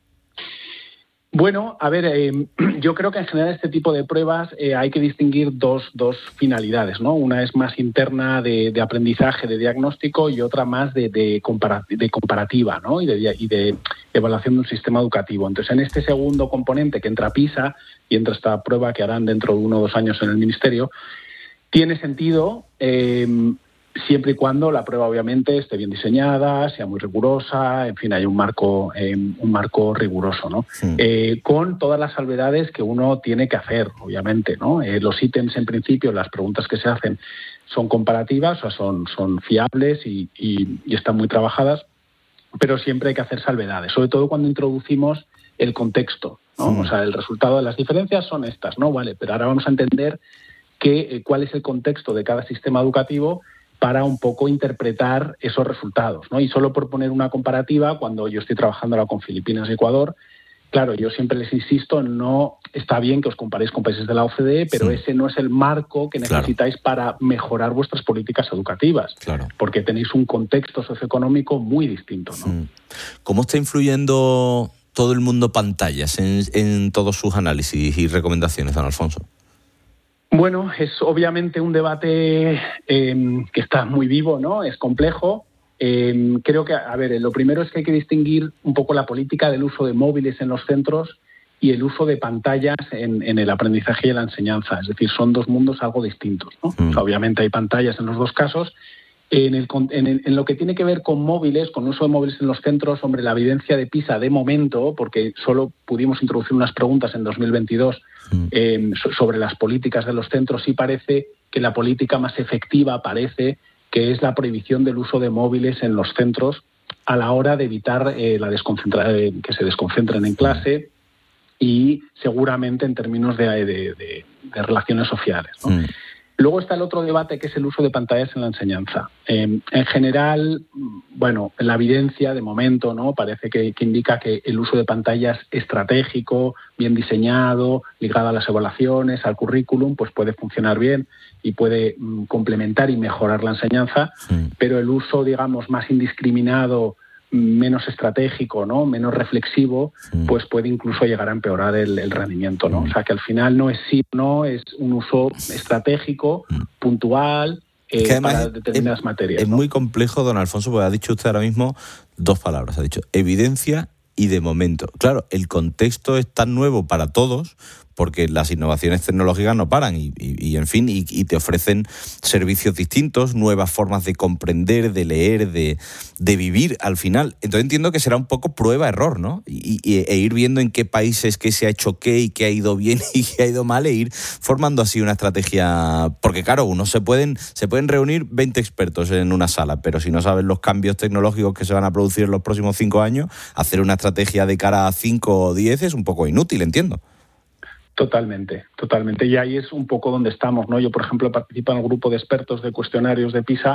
Bueno, a ver, yo creo que en general este tipo de pruebas hay que distinguir dos finalidades, ¿no? Una es más interna de aprendizaje, de diagnóstico, y otra más de comparativa, ¿no? Y de evaluación de un sistema educativo. Entonces, en este segundo componente que entra PISA y entra esta prueba que harán dentro de 1 o 2 años en el Ministerio, tiene sentido siempre y cuando la prueba obviamente esté bien diseñada, sea muy rigurosa, en fin, hay un marco riguroso, ¿no? Con todas las salvedades que uno tiene que hacer, obviamente, ¿no? Los ítems, en principio, las preguntas que se hacen son comparativas, o sea, son fiables y están muy trabajadas, pero siempre hay que hacer salvedades, sobre todo cuando introducimos el contexto, ¿no? O sea, el resultado de las diferencias son estas, ¿no? Vale, pero ahora vamos a entender cuál es el contexto de cada sistema educativo para un poco interpretar esos resultados, ¿no? Y solo por poner una comparativa, cuando yo estoy trabajando ahora con Filipinas y Ecuador, claro, yo siempre les insisto, no está bien que os comparéis con países de la OCDE, pero ese no es el marco que necesitáis para mejorar vuestras políticas educativas, porque tenéis un contexto socioeconómico muy distinto, ¿no? ¿Cómo está influyendo todo el mundo pantallas en todos sus análisis y recomendaciones, don Alfonso? Bueno, es obviamente un debate que está muy vivo, ¿no? Es complejo. Creo que, lo primero es que hay que distinguir un poco la política del uso de móviles en los centros y el uso de pantallas en el aprendizaje y la enseñanza. Es decir, son dos mundos algo distintos, ¿no? O sea, obviamente hay pantallas en los dos casos. En lo que tiene que ver con móviles, con uso de móviles en los centros, hombre, la evidencia de PISA de momento, porque solo pudimos introducir unas preguntas en 2022 sobre las políticas de los centros, sí parece que la política más efectiva parece que es la prohibición del uso de móviles en los centros a la hora de evitar que se desconcentren en clase y seguramente en términos de relaciones sociales, ¿no? Luego está el otro debate, que es el uso de pantallas en la enseñanza. En general, bueno, la evidencia de momento, ¿no?, parece que indica que el uso de pantallas estratégico, bien diseñado, ligado a las evaluaciones, al currículum, pues puede funcionar bien y puede complementar y mejorar la enseñanza, pero el uso, digamos, más indiscriminado, menos estratégico, ¿no?, menos reflexivo, pues puede incluso llegar a empeorar el rendimiento, ¿no? O sea, que al final no es sí o no, es un uso estratégico, puntual, que además para determinadas materias. Es, ¿no?, muy complejo, don Alfonso, porque ha dicho usted ahora mismo dos palabras. Ha dicho evidencia y de momento. Claro, el contexto es tan nuevo para todos, porque las innovaciones tecnológicas no paran y en fin, y te ofrecen servicios distintos, nuevas formas de comprender, de leer, de vivir al final. Entonces entiendo que será un poco prueba-error, ¿no? E ir viendo en qué países qué se ha hecho qué y qué ha ido bien y qué ha ido mal, e ir formando así una estrategia. Porque claro, se pueden reunir 20 expertos en una sala, pero si no saben los cambios tecnológicos que se van a producir en los próximos 5 años, hacer una estrategia de cara a 5 o 10 es un poco inútil, entiendo. Totalmente. Y ahí es un poco donde estamos, ¿no? Yo, por ejemplo, participo en el grupo de expertos de cuestionarios de PISA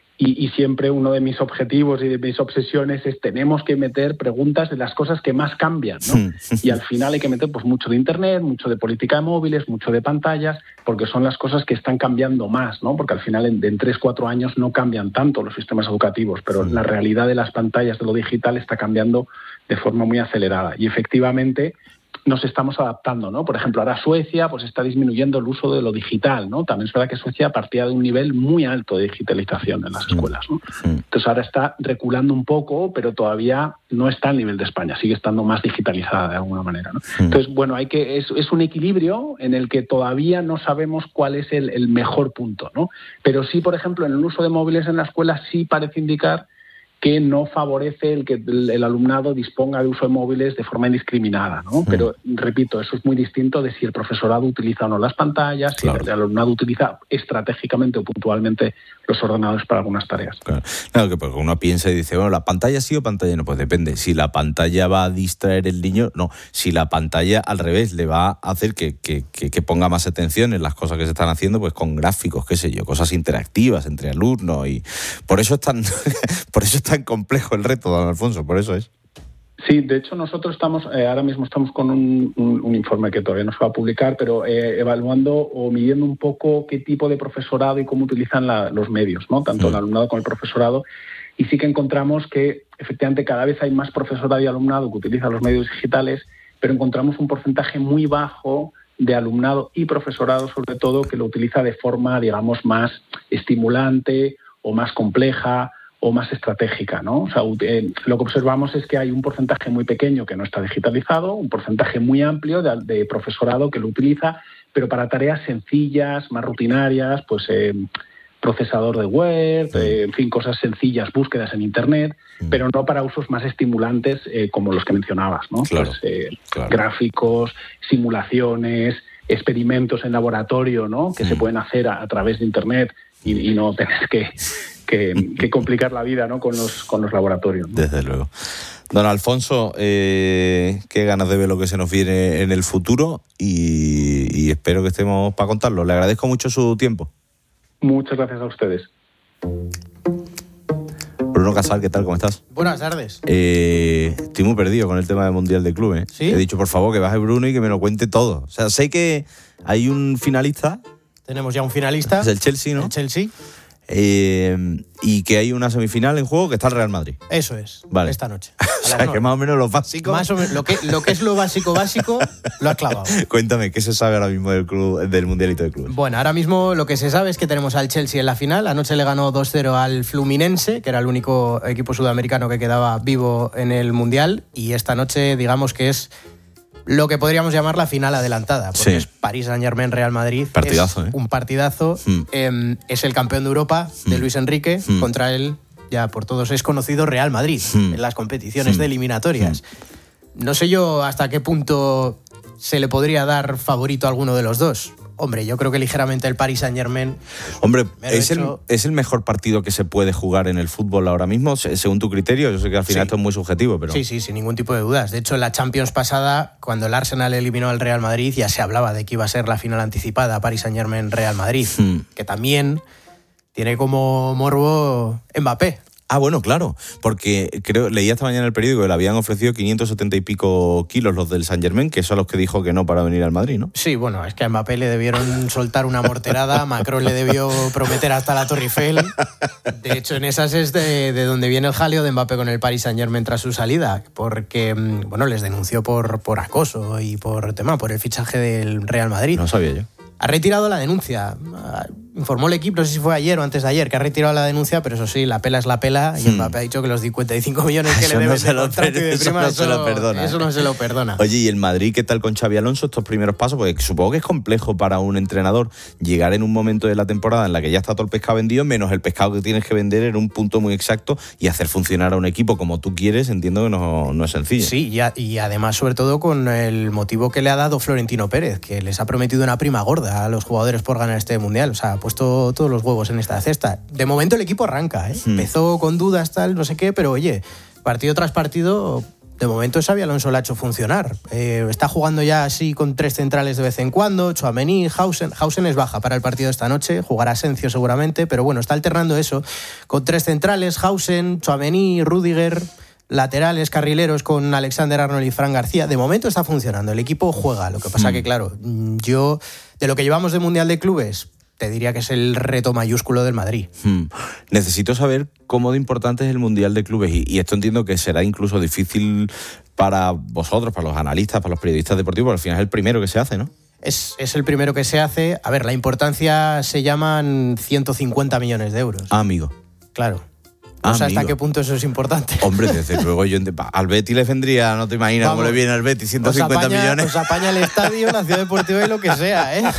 y siempre uno de mis objetivos y de mis obsesiones es tenemos que meter preguntas de las cosas que más cambian, ¿no? Y al final hay que meter pues mucho de Internet, mucho de política de móviles, mucho de pantallas, porque son las cosas que están cambiando más, ¿no? Porque al final en 3-4 años no cambian tanto los sistemas educativos, pero la realidad de las pantallas, de lo digital, está cambiando de forma muy acelerada. Y efectivamente nos estamos adaptando, ¿no? Por ejemplo, ahora Suecia pues está disminuyendo el uso de lo digital, ¿no? También es verdad que Suecia partía de un nivel muy alto de digitalización en las escuelas, ¿no? Entonces ahora está reculando un poco, pero todavía no está al nivel de España, sigue estando más digitalizada de alguna manera, ¿no? Entonces, bueno, es un equilibrio en el que todavía no sabemos cuál es el mejor punto, ¿no? Pero sí, por ejemplo, en el uso de móviles en la escuela sí parece indicar que no favorece el que el alumnado disponga de uso de móviles de forma indiscriminada, ¿no? Pero, repito, eso es muy distinto de si el profesorado utiliza o no las pantallas, si el alumnado utiliza estratégicamente o puntualmente los ordenadores para algunas tareas. Claro, que porque uno piensa y dice, bueno, ¿la pantalla sí o pantalla no? Pues depende. Si la pantalla va a distraer el niño, no. Si la pantalla, al revés, le va a hacer que ponga más atención en las cosas que se están haciendo, pues con gráficos, qué sé yo, cosas interactivas entre alumnos, y por eso es tan tan complejo el reto, don Alfonso, por eso es. Sí, de hecho nosotros ahora mismo estamos con un informe que todavía no se va a publicar, pero evaluando o midiendo un poco qué tipo de profesorado y cómo utilizan los medios, ¿no? Tanto el alumnado como el profesorado, y sí que encontramos que efectivamente cada vez hay más profesorado y alumnado que utilizan los medios digitales, pero encontramos un porcentaje muy bajo de alumnado y profesorado, sobre todo, que lo utiliza de forma, digamos, más estimulante o más compleja o más estratégica, ¿no? O sea, lo que observamos es que hay un porcentaje muy pequeño que no está digitalizado, un porcentaje muy amplio de profesorado que lo utiliza, pero para tareas sencillas, más rutinarias, pues procesador de web, en fin, cosas sencillas, búsquedas en Internet, pero no para usos más estimulantes como los que mencionabas, ¿no? Claro, pues, gráficos, simulaciones, experimentos en laboratorio, ¿no? Que se pueden hacer a través de Internet y no tener que complicar la vida, ¿no? con los laboratorios, ¿no? Desde luego. Don Alfonso, qué ganas de ver lo que se nos viene en el futuro y espero que estemos para contarlo. Le agradezco mucho su tiempo. Muchas gracias a ustedes. Bruno Casal, ¿qué tal? ¿Cómo estás? Buenas tardes. Estoy muy perdido con el tema del Mundial de Clubes. ¿Sí? He dicho, por favor, que baje Bruno y que me lo cuente todo. O sea, sé que hay un finalista. Tenemos ya un finalista. Es el Chelsea, ¿no? El Chelsea. Y que hay una semifinal en juego que está el Real Madrid. Eso es, vale. Esta noche. sea, que más o menos lo básico. Más o menos, lo que es lo básico, lo has clavado. Cuéntame, ¿qué se sabe ahora mismo del Mundialito de Clubes? Bueno, ahora mismo lo que se sabe es que tenemos al Chelsea en la final. Anoche le ganó 2-0 al Fluminense, que era el único equipo sudamericano que quedaba vivo en el Mundial. Y esta noche, digamos que es lo que podríamos llamar la final adelantada, porque es París Saint-Germain Real Madrid. Partidazo, un partidazo. Es el campeón de Europa de Luis Enrique contra él. Ya por todos es conocido Real Madrid en las competiciones de eliminatorias. No sé yo hasta qué punto se le podría dar favorito a alguno de los dos. Hombre, yo creo que ligeramente el Paris Saint-Germain... Hombre, ¿es el mejor partido que se puede jugar en el fútbol ahora mismo, según tu criterio? Yo sé que al final esto es muy subjetivo, pero... Sí, sin ningún tipo de dudas. De hecho, en la Champions pasada, cuando el Arsenal eliminó al Real Madrid, ya se hablaba de que iba a ser la final anticipada Paris Saint-Germain-Real Madrid, que también tiene como morbo Mbappé. Ah, bueno, claro, porque leí esta mañana en el periódico que le habían ofrecido 570 y pico kilos los del Saint-Germain, que son los que dijo que no para venir al Madrid, ¿no? Sí, bueno, es que a Mbappé le debieron soltar una morterada, Macron le debió prometer hasta la Torre Eiffel. De hecho, en esas es de donde viene el jaleo de Mbappé con el Paris Saint-Germain tras su salida, porque, bueno, les denunció por acoso y por el fichaje del Real Madrid. No sabía yo. Ha retirado la denuncia. Informó el equipo, no sé si fue ayer o antes de ayer, que ha retirado la denuncia, pero eso sí, la pela es la pela, y Mbappé ha dicho que los 55 millones que le deben de contrato y de prima, eso no se lo perdona. Oye, ¿y el Madrid qué tal con Xabi Alonso estos primeros pasos? Porque supongo que es complejo para un entrenador llegar en un momento de la temporada en la que ya está todo el pescado vendido, menos el pescado que tienes que vender en un punto muy exacto y hacer funcionar a un equipo como tú quieres, entiendo que no es sencillo. Sí, y además sobre todo con el motivo que le ha dado Florentino Pérez, que les ha prometido una prima gorda a los jugadores por ganar este Mundial. O sea, ha puesto todos los huevos en esta cesta. De momento el equipo arranca, Empezó con dudas, tal, no sé qué, pero oye, partido tras partido, de momento Xabi Alonso lo ha hecho funcionar. Está jugando ya así con 3 centrales de vez en cuando, Tchouaméni, Hausen es baja para el partido de esta noche, jugará Asensio seguramente, pero bueno, está alternando eso, con 3 centrales, Hausen, Tchouaméni, Rüdiger, laterales, carrileros con Alexander-Arnold y Fran García. De momento está funcionando, el equipo juega, lo que pasa que claro, yo, de lo que llevamos de Mundial de Clubes, te diría que es el reto mayúsculo del Madrid. Necesito saber cómo de importante es el Mundial de Clubes y esto entiendo que será incluso difícil para vosotros, para los analistas, para los periodistas deportivos, porque al final es el primero que se hace, ¿no? Es el primero que se hace. A ver, la importancia se llaman 150 millones de euros. Ah, amigo. Claro. No sé hasta qué punto eso es importante. Hombre, desde luego yo al Betis le vendría, no te imaginas cómo le viene al Betis 150 millones. Os apaña el estadio, la Ciudad Deportiva y lo que sea, ¿eh?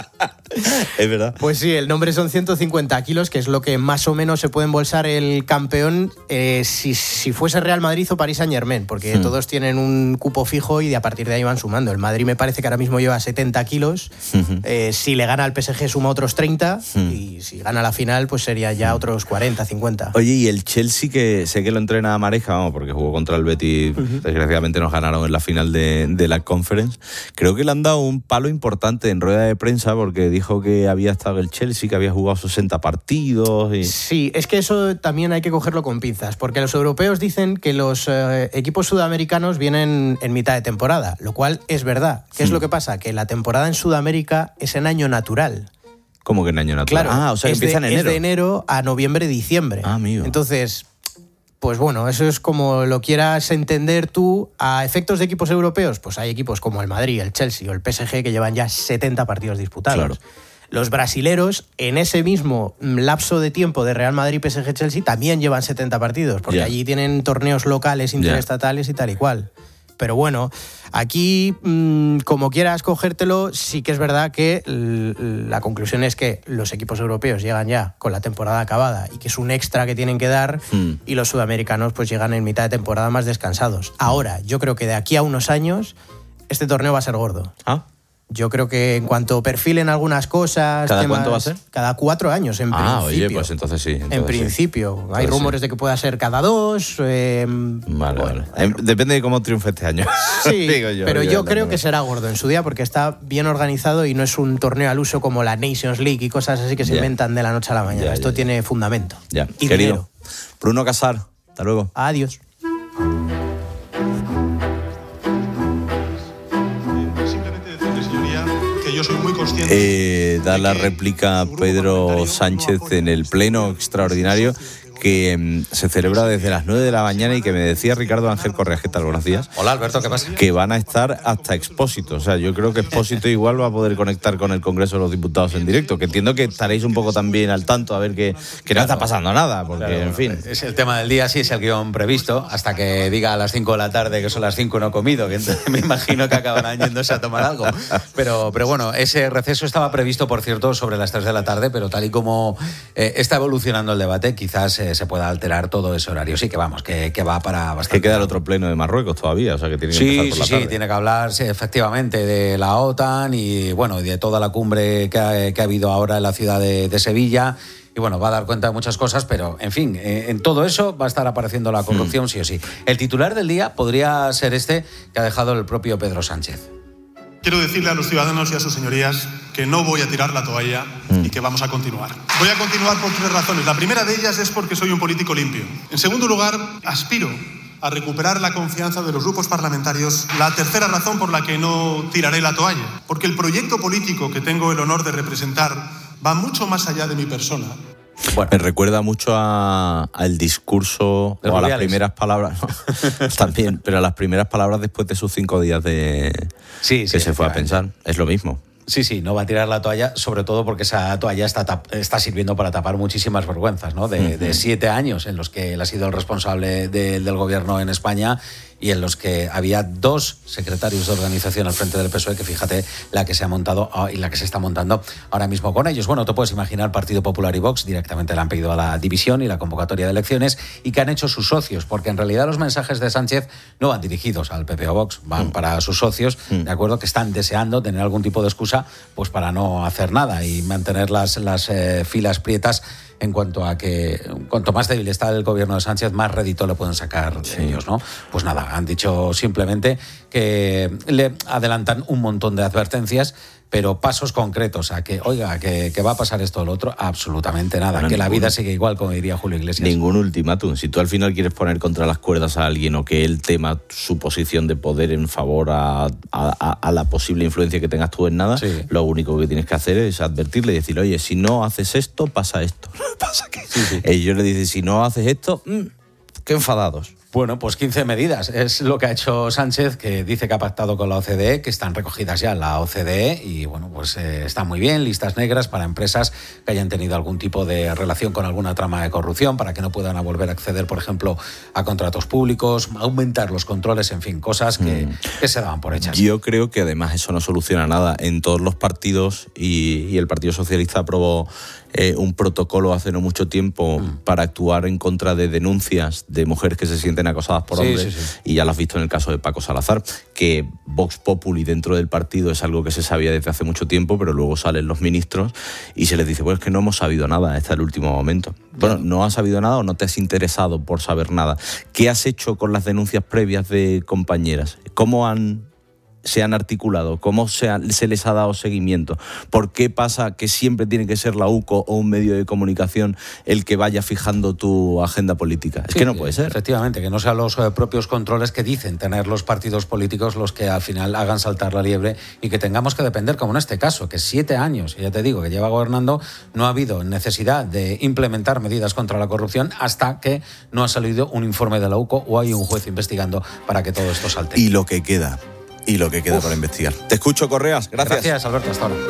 Es verdad. Pues sí, el nombre son 150 kilos, que es lo que más o menos se puede embolsar el campeón si fuese Real Madrid o Paris Saint-Germain, porque todos tienen un cupo fijo y a partir de ahí van sumando. El Madrid me parece que ahora mismo lleva 70 kilos, si le gana al PSG suma otros 30 y si gana la final pues sería ya otros 40, 50. Oye, y el Chelsea, que sé que lo entrena Maresca, vamos, porque jugó contra el Betis, desgraciadamente nos ganaron en la final de la Conference, creo que le han dado un palo importante en rueda de prensa porque dijo que había estado el Chelsea, que había jugado 60 partidos. Sí, es que eso también hay que cogerlo con pinzas, porque los europeos dicen que los equipos sudamericanos vienen en mitad de temporada, lo cual es verdad. ¿Qué es lo que pasa? Que la temporada en Sudamérica es en año natural. ¿Cómo que en año natural? Claro, o sea, empieza en enero. Es de enero a noviembre, diciembre. Ah, amigo. Entonces, pues bueno, eso es como lo quieras entender tú. A efectos de equipos europeos, pues hay equipos como el Madrid, el Chelsea o el PSG que llevan ya 70 partidos disputados. Claro. Los brasileros, en ese mismo lapso de tiempo de Real Madrid, PSG, Chelsea, también llevan 70 partidos, porque allí tienen torneos locales, interestatales y tal y cual. Pero bueno, aquí, como quieras cogértelo, sí que es verdad que la conclusión es que los equipos europeos llegan ya con la temporada acabada y que es un extra que tienen que dar, y los sudamericanos pues llegan en mitad de temporada más descansados. Ahora, yo creo que de aquí a unos años este torneo va a ser gordo. Yo creo que en cuanto perfilen algunas cosas... ¿Cada cuánto va a ser? Cada 4 años, en principio. Oye, pues entonces sí. En principio. Hay rumores de que pueda ser cada 2. Vale. Depende de cómo triunfe este año. Sí, pero yo creo que será gordo en su día porque está bien organizado y no es un torneo al uso como la Nations League y cosas así que se inventan de la noche a la mañana. Esto tiene fundamento. Y querido dinero. Bruno Casar, hasta luego. Adiós. Yo soy muy consciente. Da la réplica Pedro Sánchez en el pleno extraordinario que se celebra desde las 9 de la mañana y que me decía Ricardo Ángel Correa, ¿qué tal? Buenos días. Hola, Alberto, ¿qué pasa? Que van a estar hasta Expósito. O sea, yo creo que Expósito igual va a poder conectar con el Congreso de los Diputados en directo, que entiendo que estaréis un poco también al tanto a ver que no está pasando nada, porque, en fin. Es el tema del día, sí, es el guión previsto, hasta que diga a las 5 de la tarde que son las 5 y no he comido, que me imagino que acabarán yéndose a tomar algo. Pero bueno, ese receso estaba previsto, por cierto, sobre las 3 de la tarde, pero tal y como está evolucionando el debate, quizás se pueda alterar todo ese horario. Sí, que vamos, que va para bastante. Que queda el otro pleno de Marruecos todavía, o sea que tiene que empezar por la tarde. Sí, tiene que hablar efectivamente de la OTAN y bueno, de toda la cumbre que ha habido ahora en la ciudad de Sevilla. Y bueno, va a dar cuenta de muchas cosas, pero en fin, en todo eso va a estar apareciendo la corrupción sí o sí. El titular del día podría ser este que ha dejado el propio Pedro Sánchez. Quiero decirle a los ciudadanos y a sus señorías que no voy a tirar la toalla y que vamos a continuar. Voy a continuar por 3 razones. La primera de ellas es porque soy un político limpio. En segundo lugar, aspiro a recuperar la confianza de los grupos parlamentarios. La tercera razón por la que no tiraré la toalla, porque el proyecto político que tengo el honor de representar va mucho más allá de mi persona. Bueno, me recuerda mucho al discurso o a las primeras palabras, no, también, pero a las primeras palabras después de sus 5 días que se fue a pensar. Es lo mismo. Sí, no va a tirar la toalla, sobre todo porque esa toalla está sirviendo para tapar muchísimas vergüenzas, ¿no? De 7 años en los que él ha sido el responsable del gobierno en España y en los que había 2 secretarios de organización al frente del PSOE, que fíjate la que se ha montado y la que se está montando ahora mismo con ellos. Bueno, te puedes imaginar Partido Popular y Vox directamente le han pedido a la división y la convocatoria de elecciones y que han hecho sus socios, porque en realidad los mensajes de Sánchez no van dirigidos al PP o Vox, van para sus socios, de acuerdo, que están deseando tener algún tipo de excusa pues para no hacer nada y mantener las filas prietas, en cuanto a que cuanto más débil está el gobierno de Sánchez, más rédito le pueden sacar ellos, ¿no? Pues nada, han dicho simplemente que le adelantan un montón de advertencias, pero pasos concretos a que, oiga, que va a pasar esto o lo otro, absolutamente nada. Bueno, que la vida sigue igual, como diría Julio Iglesias. Ningún ultimátum. Si tú al final quieres poner contra las cuerdas a alguien o que él tema su posición de poder en favor a la posible influencia que tengas tú en nada, lo único que tienes que hacer es advertirle y decirle, oye, si no haces esto, pasa esto. ¿Pasa qué? Ellos le dicen, si no haces esto, qué enfadados. Bueno, pues 15 medidas es lo que ha hecho Sánchez, que dice que ha pactado con la OCDE, que están recogidas ya en la OCDE y bueno, pues está muy bien, listas negras para empresas que hayan tenido algún tipo de relación con alguna trama de corrupción, para que no puedan volver a acceder, por ejemplo, a contratos públicos, aumentar los controles, en fin, cosas que se daban por hechas. Yo creo que además eso no soluciona nada. En todos los partidos y el Partido Socialista aprobó un protocolo hace no mucho tiempo para actuar en contra de denuncias de mujeres que se sienten acosadas por hombres, y ya lo has visto en el caso de Paco Salazar, que Vox Populi dentro del partido es algo que se sabía desde hace mucho tiempo, pero luego salen los ministros y se les dice, pues es que no hemos sabido nada hasta el último momento. Bueno, ¿no has sabido nada o no te has interesado por saber nada? ¿Qué has hecho con las denuncias previas de compañeras? ¿Cómo se han articulado? ¿Cómo se les ha dado seguimiento? ¿Por qué pasa que siempre tiene que ser la UCO o un medio de comunicación el que vaya fijando tu agenda política? Es que no puede ser. Efectivamente, que no sean los propios controles que dicen tener los partidos políticos los que al final hagan saltar la liebre y que tengamos que depender, como en este caso, que 7 años, ya te digo, que lleva gobernando, no ha habido necesidad de implementar medidas contra la corrupción hasta que no ha salido un informe de la UCO o hay un juez investigando para que todo esto salte. Y lo que queda para investigar. Te escucho, Correas. Gracias. Gracias, Alberto. Hasta ahora.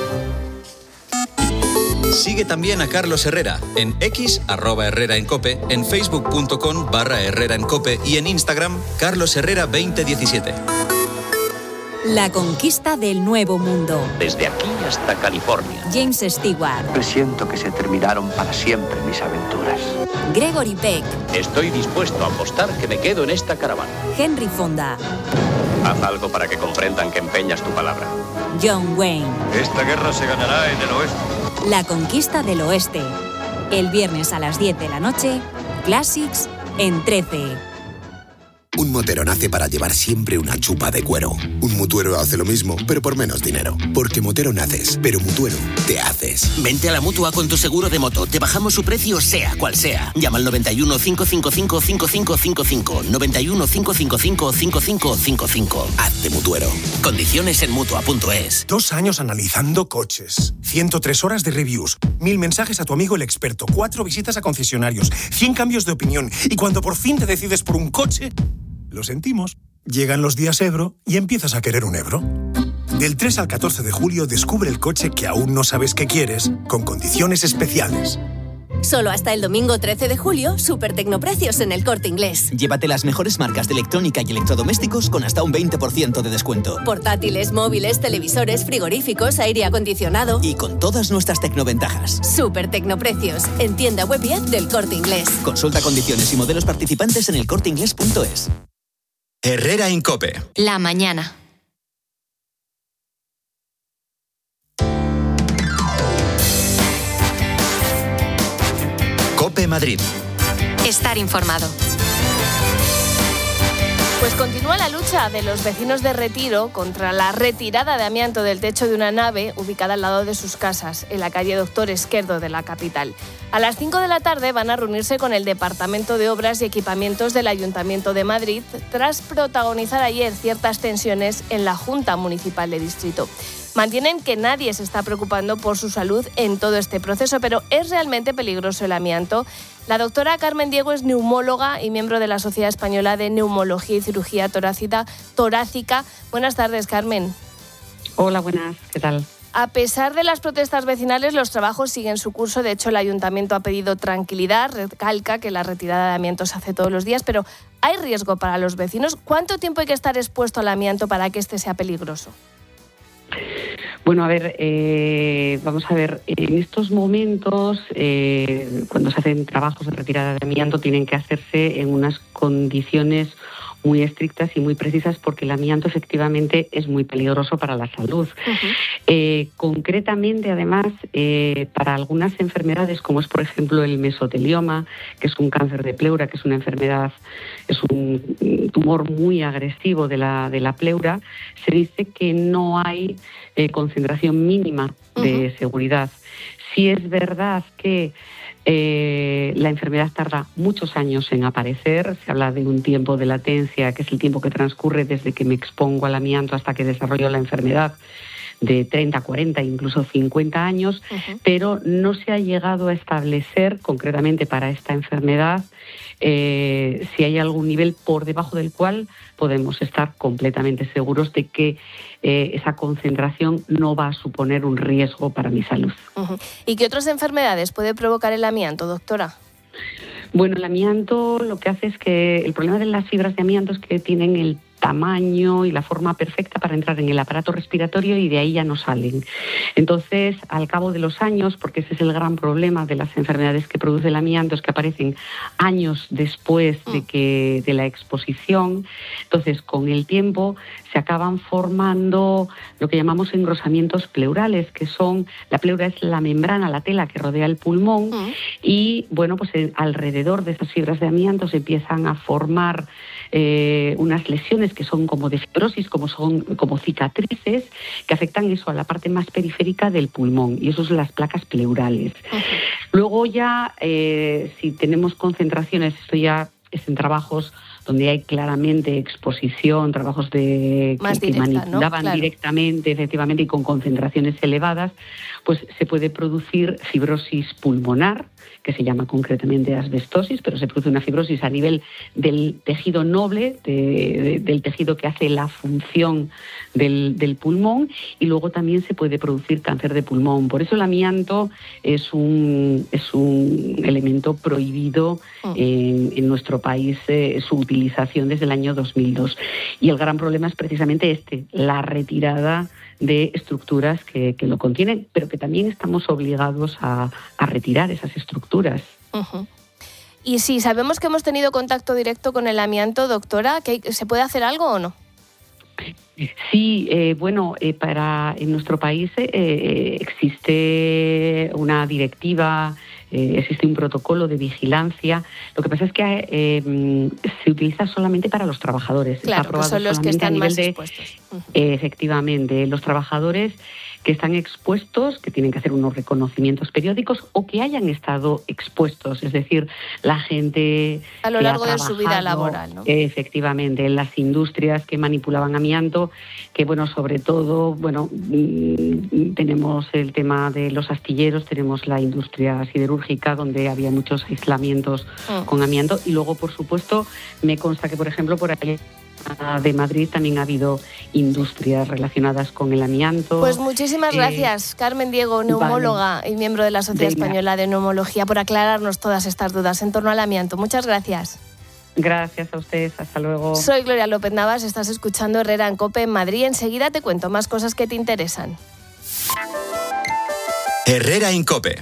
Sigue también a Carlos Herrera en X, @HerreraEnCope, en Facebook.com/HerreraEnCope y en Instagram, CarlosHerrera2017. La conquista del Nuevo Mundo. Desde aquí hasta California. James Stewart. Presiento que se terminaron para siempre mis aventuras. Gregory Peck. Estoy dispuesto a apostar que me quedo en esta caravana. Henry Fonda. Haz algo para que comprendan que empeñas tu palabra. John Wayne. Esta guerra se ganará en el oeste. La conquista del oeste. El viernes a las 10 de la noche, Classics en 13. Un motero nace para llevar siempre una chupa de cuero. Un mutuero hace lo mismo, pero por menos dinero. Porque motero naces, pero mutuero te haces. Vente a la Mutua con tu seguro de moto. Te bajamos su precio sea cual sea. Llama al 91 555 5555. 91 555 5555. Hazte mutuero. Condiciones en Mutua.es. 2 años analizando coches. 103 horas de reviews. 1000 mensajes a tu amigo el experto. 4 visitas a concesionarios. 100 cambios de opinión. Y cuando por fin te decides por un coche... Lo sentimos. Llegan los días Ebro y empiezas a querer un Ebro. Del 3 al 14 de julio descubre el coche que aún no sabes que quieres, con condiciones especiales. Solo hasta el domingo 13 de julio, super tecnoprecios en El Corte Inglés. Llévate las mejores marcas de electrónica y electrodomésticos con hasta un 20% de descuento. Portátiles, móviles, televisores, frigoríficos, aire acondicionado. Y con todas nuestras tecnoventajas. Super tecnoprecios, en tienda web y app del Corte Inglés. Consulta condiciones y modelos participantes en elcorteinglés.es. Herrera Incope. La mañana. Cope Madrid. Estar informado. Pues continúa la lucha de los vecinos de Retiro contra la retirada de amianto del techo de una nave ubicada al lado de sus casas, en la calle Doctor Esquerdo de la capital. A las 5 de la tarde van a reunirse con el Departamento de Obras y Equipamientos del Ayuntamiento de Madrid tras protagonizar ayer ciertas tensiones en la Junta Municipal de Distrito. Mantienen que nadie se está preocupando por su salud en todo este proceso, pero ¿es realmente peligroso el amianto? La doctora Carmen Diego es neumóloga y miembro de la Sociedad Española de Neumología y Cirugía Torácica. Buenas tardes, Carmen. Hola, buenas. ¿Qué tal? A pesar de las protestas vecinales, los trabajos siguen su curso. De hecho, el ayuntamiento ha pedido tranquilidad, recalca que la retirada de amianto se hace todos los días, pero ¿hay riesgo para los vecinos? ¿Cuánto tiempo hay que estar expuesto al amianto para que este sea peligroso? Bueno, a ver, vamos a ver, en estos momentos, cuando se hacen trabajos de retirada de amianto, tienen que hacerse en unas condiciones muy estrictas y muy precisas porque el amianto efectivamente es muy peligroso para la salud. Uh-huh. Concretamente, además, para algunas enfermedades, como es por ejemplo el mesotelioma, que es un cáncer de pleura, que es una enfermedad, es un tumor muy agresivo de la pleura, se dice que no hay concentración mínima de seguridad. Sí es verdad que la enfermedad tarda muchos años en aparecer. Se habla de un tiempo de latencia, que es el tiempo que transcurre desde que me expongo al amianto hasta que desarrollo la enfermedad, de 30, 40, incluso 50 años, uh-huh. Pero no se ha llegado a establecer concretamente para esta enfermedad si hay algún nivel por debajo del cual podemos estar completamente seguros de que esa concentración no va a suponer un riesgo para mi salud. Uh-huh. ¿Y qué otras enfermedades puede provocar el amianto, doctora? Bueno, el amianto lo que hace es que el problema de las fibras de amianto es que tienen el tamaño y la forma perfecta para entrar en el aparato respiratorio y de ahí ya no salen. Entonces, al cabo de los años, porque ese es el gran problema de las enfermedades que produce el amianto, es que aparecen años después de la exposición. Entonces, con el tiempo se acaban formando lo que llamamos engrosamientos pleurales, que son, la pleura es la membrana, la tela que rodea el pulmón, y bueno, pues alrededor de esas fibras de amianto se empiezan a formar unas lesiones que son como de fibrosis, como cicatrices, que afectan eso a la parte más periférica del pulmón, y eso son las placas pleurales. Luego ya, si tenemos concentraciones, esto ya es en trabajos donde hay claramente exposición, trabajos que manipulaban directamente, efectivamente, y con concentraciones elevadas, pues se puede producir fibrosis pulmonar, que se llama concretamente asbestosis, pero se produce una fibrosis a nivel del tejido noble, del tejido que hace la función del pulmón, y luego también se puede producir cáncer de pulmón. Por eso el amianto es un elemento prohibido en nuestro país, su utilización desde el año 2002. Y el gran problema es precisamente la retirada de estructuras que lo contienen, pero que también estamos obligados a retirar esas estructuras. Uh-huh. Y si sabemos que hemos tenido contacto directo con el amianto, doctora, ¿se puede hacer algo o no? Sí, en nuestro país existe una directiva existe un protocolo de vigilancia. Lo que pasa es que se utiliza solamente para los trabajadores. Claro, que son los que están más expuestos. Efectivamente, los trabajadores que están expuestos, que tienen que hacer unos reconocimientos periódicos o que hayan estado expuestos, es decir, la gente a lo largo de su vida laboral, ¿no? Efectivamente, en las industrias que manipulaban amianto, que sobre todo, tenemos el tema de los astilleros, tenemos la industria siderúrgica donde había muchos aislamientos con amianto y luego, por supuesto, me consta que, por ejemplo, por ahí de Madrid también ha habido industrias relacionadas con el amianto. Pues muchísimas gracias, Carmen Diego, neumóloga y miembro de la Sociedad Española de Neumología, por aclararnos todas estas dudas en torno al amianto. Muchas gracias. Gracias a ustedes, hasta luego. Soy Gloria López Navas, estás escuchando Herrera en COPE en Madrid. Enseguida te cuento más cosas que te interesan. Herrera en COPE.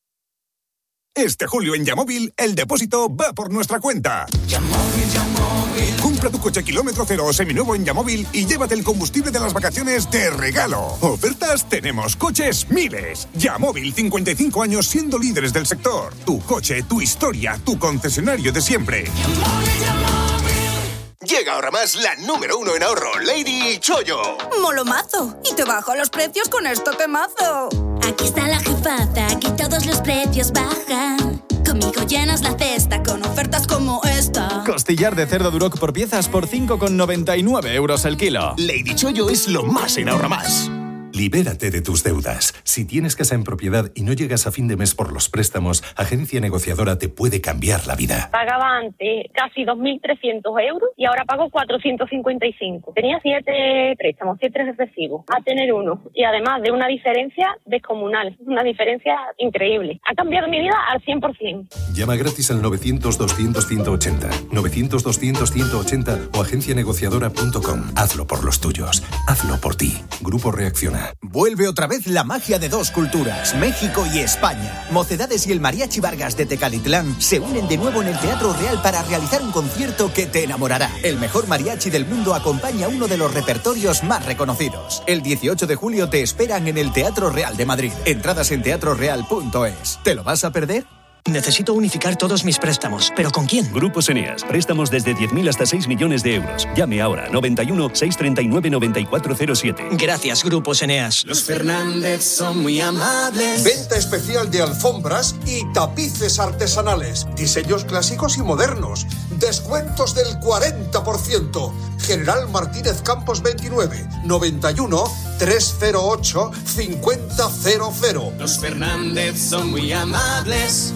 Este julio en Yamóvil, el depósito va por nuestra cuenta. Yamóvil, Yamóvil. Compra tu coche kilómetro cero o seminuevo en Yamóvil y llévate el combustible de las vacaciones de regalo. Ofertas tenemos, coches miles. Yamóvil, 55 años siendo líderes del sector. Tu coche, tu historia, tu concesionario de siempre. Yamóvil, Yamóvil. Llega ahora más la número 1 en ahorro, Lady Chollo. ¡Molomazo! Y te bajo los precios con este temazo. Aquí está la jefaza, aquí todos los precios bajan. Conmigo llenas la cesta con ofertas como esta. Costillar de cerdo Duroc por piezas por 5,99 euros el kilo. Lady Chollo es lo más en ahorra más. Libérate de tus deudas. Si tienes casa en propiedad y no llegas a fin de mes por los préstamos, Agencia Negociadora te puede cambiar la vida. Pagaba antes casi 2.300 euros y ahora pago 455. Tenía 7 préstamos, 7 recibos, a tener uno. Y además de una diferencia descomunal, una diferencia increíble. Ha cambiado mi vida al 100%. Llama gratis al 900-200-180, 900-200-180 o agencianegociadora.com. Hazlo por los tuyos. Hazlo por ti. Grupo Reacciona. Vuelve otra vez la magia de dos culturas, México y España. Mocedades y el Mariachi Vargas de Tecalitlán se unen de nuevo en el Teatro Real para realizar un concierto que te enamorará. El mejor mariachi del mundo acompaña uno de los repertorios más reconocidos. El 18 de julio te esperan en el Teatro Real de Madrid. Entradas en teatroreal.es. ¿Te lo vas a perder? Necesito unificar todos mis préstamos. ¿Pero con quién? Grupos Eneas. Préstamos desde 10.000 hasta 6 millones de euros. Llame ahora. 91 639 9407. Gracias, Grupos Eneas. Los Fernández son muy amables. Venta especial de alfombras y tapices artesanales. Diseños clásicos y modernos. Descuentos del 40%. General Martínez Campos 29. 91 308 5000. Los Fernández son muy amables.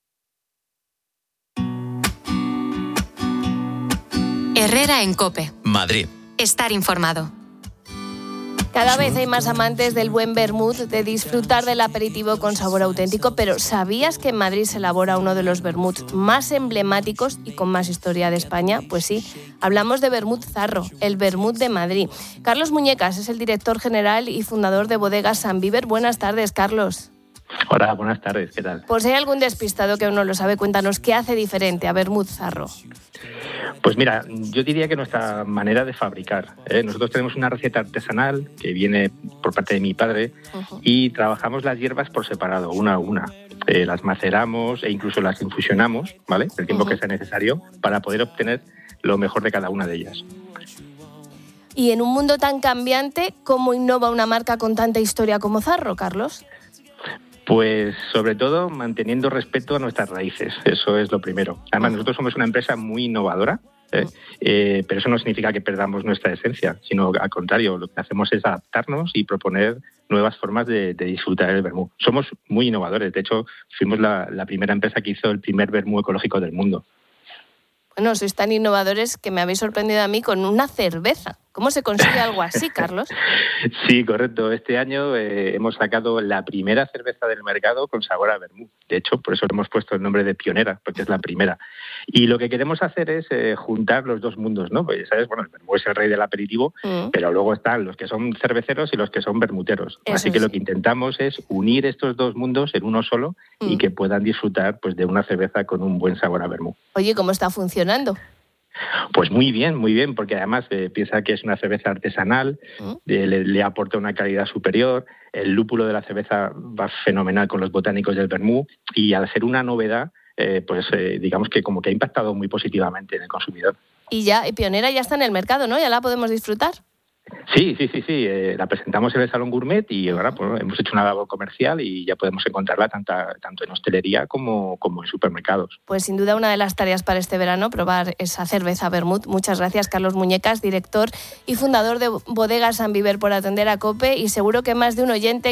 Herrera en COPE. Madrid. Estar informado. Cada vez hay más amantes del buen vermut, de disfrutar del aperitivo con sabor auténtico, pero ¿sabías que en Madrid se elabora uno de los vermuts más emblemáticos y con más historia de España? Pues sí, hablamos de Vermut Zarro, el vermut de Madrid. Carlos Muñecas es el director general y fundador de Bodegas San Víver. Buenas tardes, Carlos. Hola, buenas tardes, ¿qué tal? Por si hay algún despistado que aún no lo sabe, cuéntanos, ¿qué hace diferente a Vermut Zarro? Pues mira, yo diría que nuestra manera de fabricar. Nosotros tenemos una receta artesanal que viene por parte de mi padre y trabajamos las hierbas por separado, una a una. Las maceramos e incluso las infusionamos, ¿vale? El tiempo que sea necesario para poder obtener lo mejor de cada una de ellas. Y en un mundo tan cambiante, ¿cómo innova una marca con tanta historia como Zarro, Carlos? Pues sobre todo manteniendo respeto a nuestras raíces, eso es lo primero. Además nosotros somos una empresa muy innovadora, pero eso no significa que perdamos nuestra esencia, sino al contrario, lo que hacemos es adaptarnos y proponer nuevas formas de disfrutar el vermú. Somos muy innovadores, de hecho fuimos la primera empresa que hizo el primer vermú ecológico del mundo. Bueno, sois tan innovadores que me habéis sorprendido a mí con una cerveza. ¿Cómo se consigue algo así, Carlos? Sí, correcto. Este año hemos sacado la primera cerveza del mercado con sabor a vermú. De hecho, por eso le hemos puesto el nombre de pionera, porque es la primera. Y lo que queremos hacer es juntar los dos mundos, ¿no? Pues, ¿sabes? Bueno, el vermú es el rey del aperitivo, pero luego están los que son cerveceros y los que son vermuteros. Eso así que lo que intentamos es unir estos dos mundos en uno solo y que puedan disfrutar pues de una cerveza con un buen sabor a vermú. Oye, ¿cómo está funcionando? Pues muy bien, porque además piensa que es una cerveza artesanal, le aporta una calidad superior, el lúpulo de la cerveza va fenomenal con los botánicos del vermú y al ser una novedad, digamos que como que ha impactado muy positivamente en el consumidor. Y Pionera ya está en el mercado, ¿no? ¿Ya la podemos disfrutar? Sí. La presentamos en el Salón Gourmet y ahora hemos hecho una labor comercial y ya podemos encontrarla tanto en hostelería como en supermercados. Pues sin duda una de las tareas para este verano, probar esa cerveza vermut. Muchas gracias, Carlos Muñecas, director y fundador de Bodegas San Viver, por atender a COPE, y seguro que más de un oyente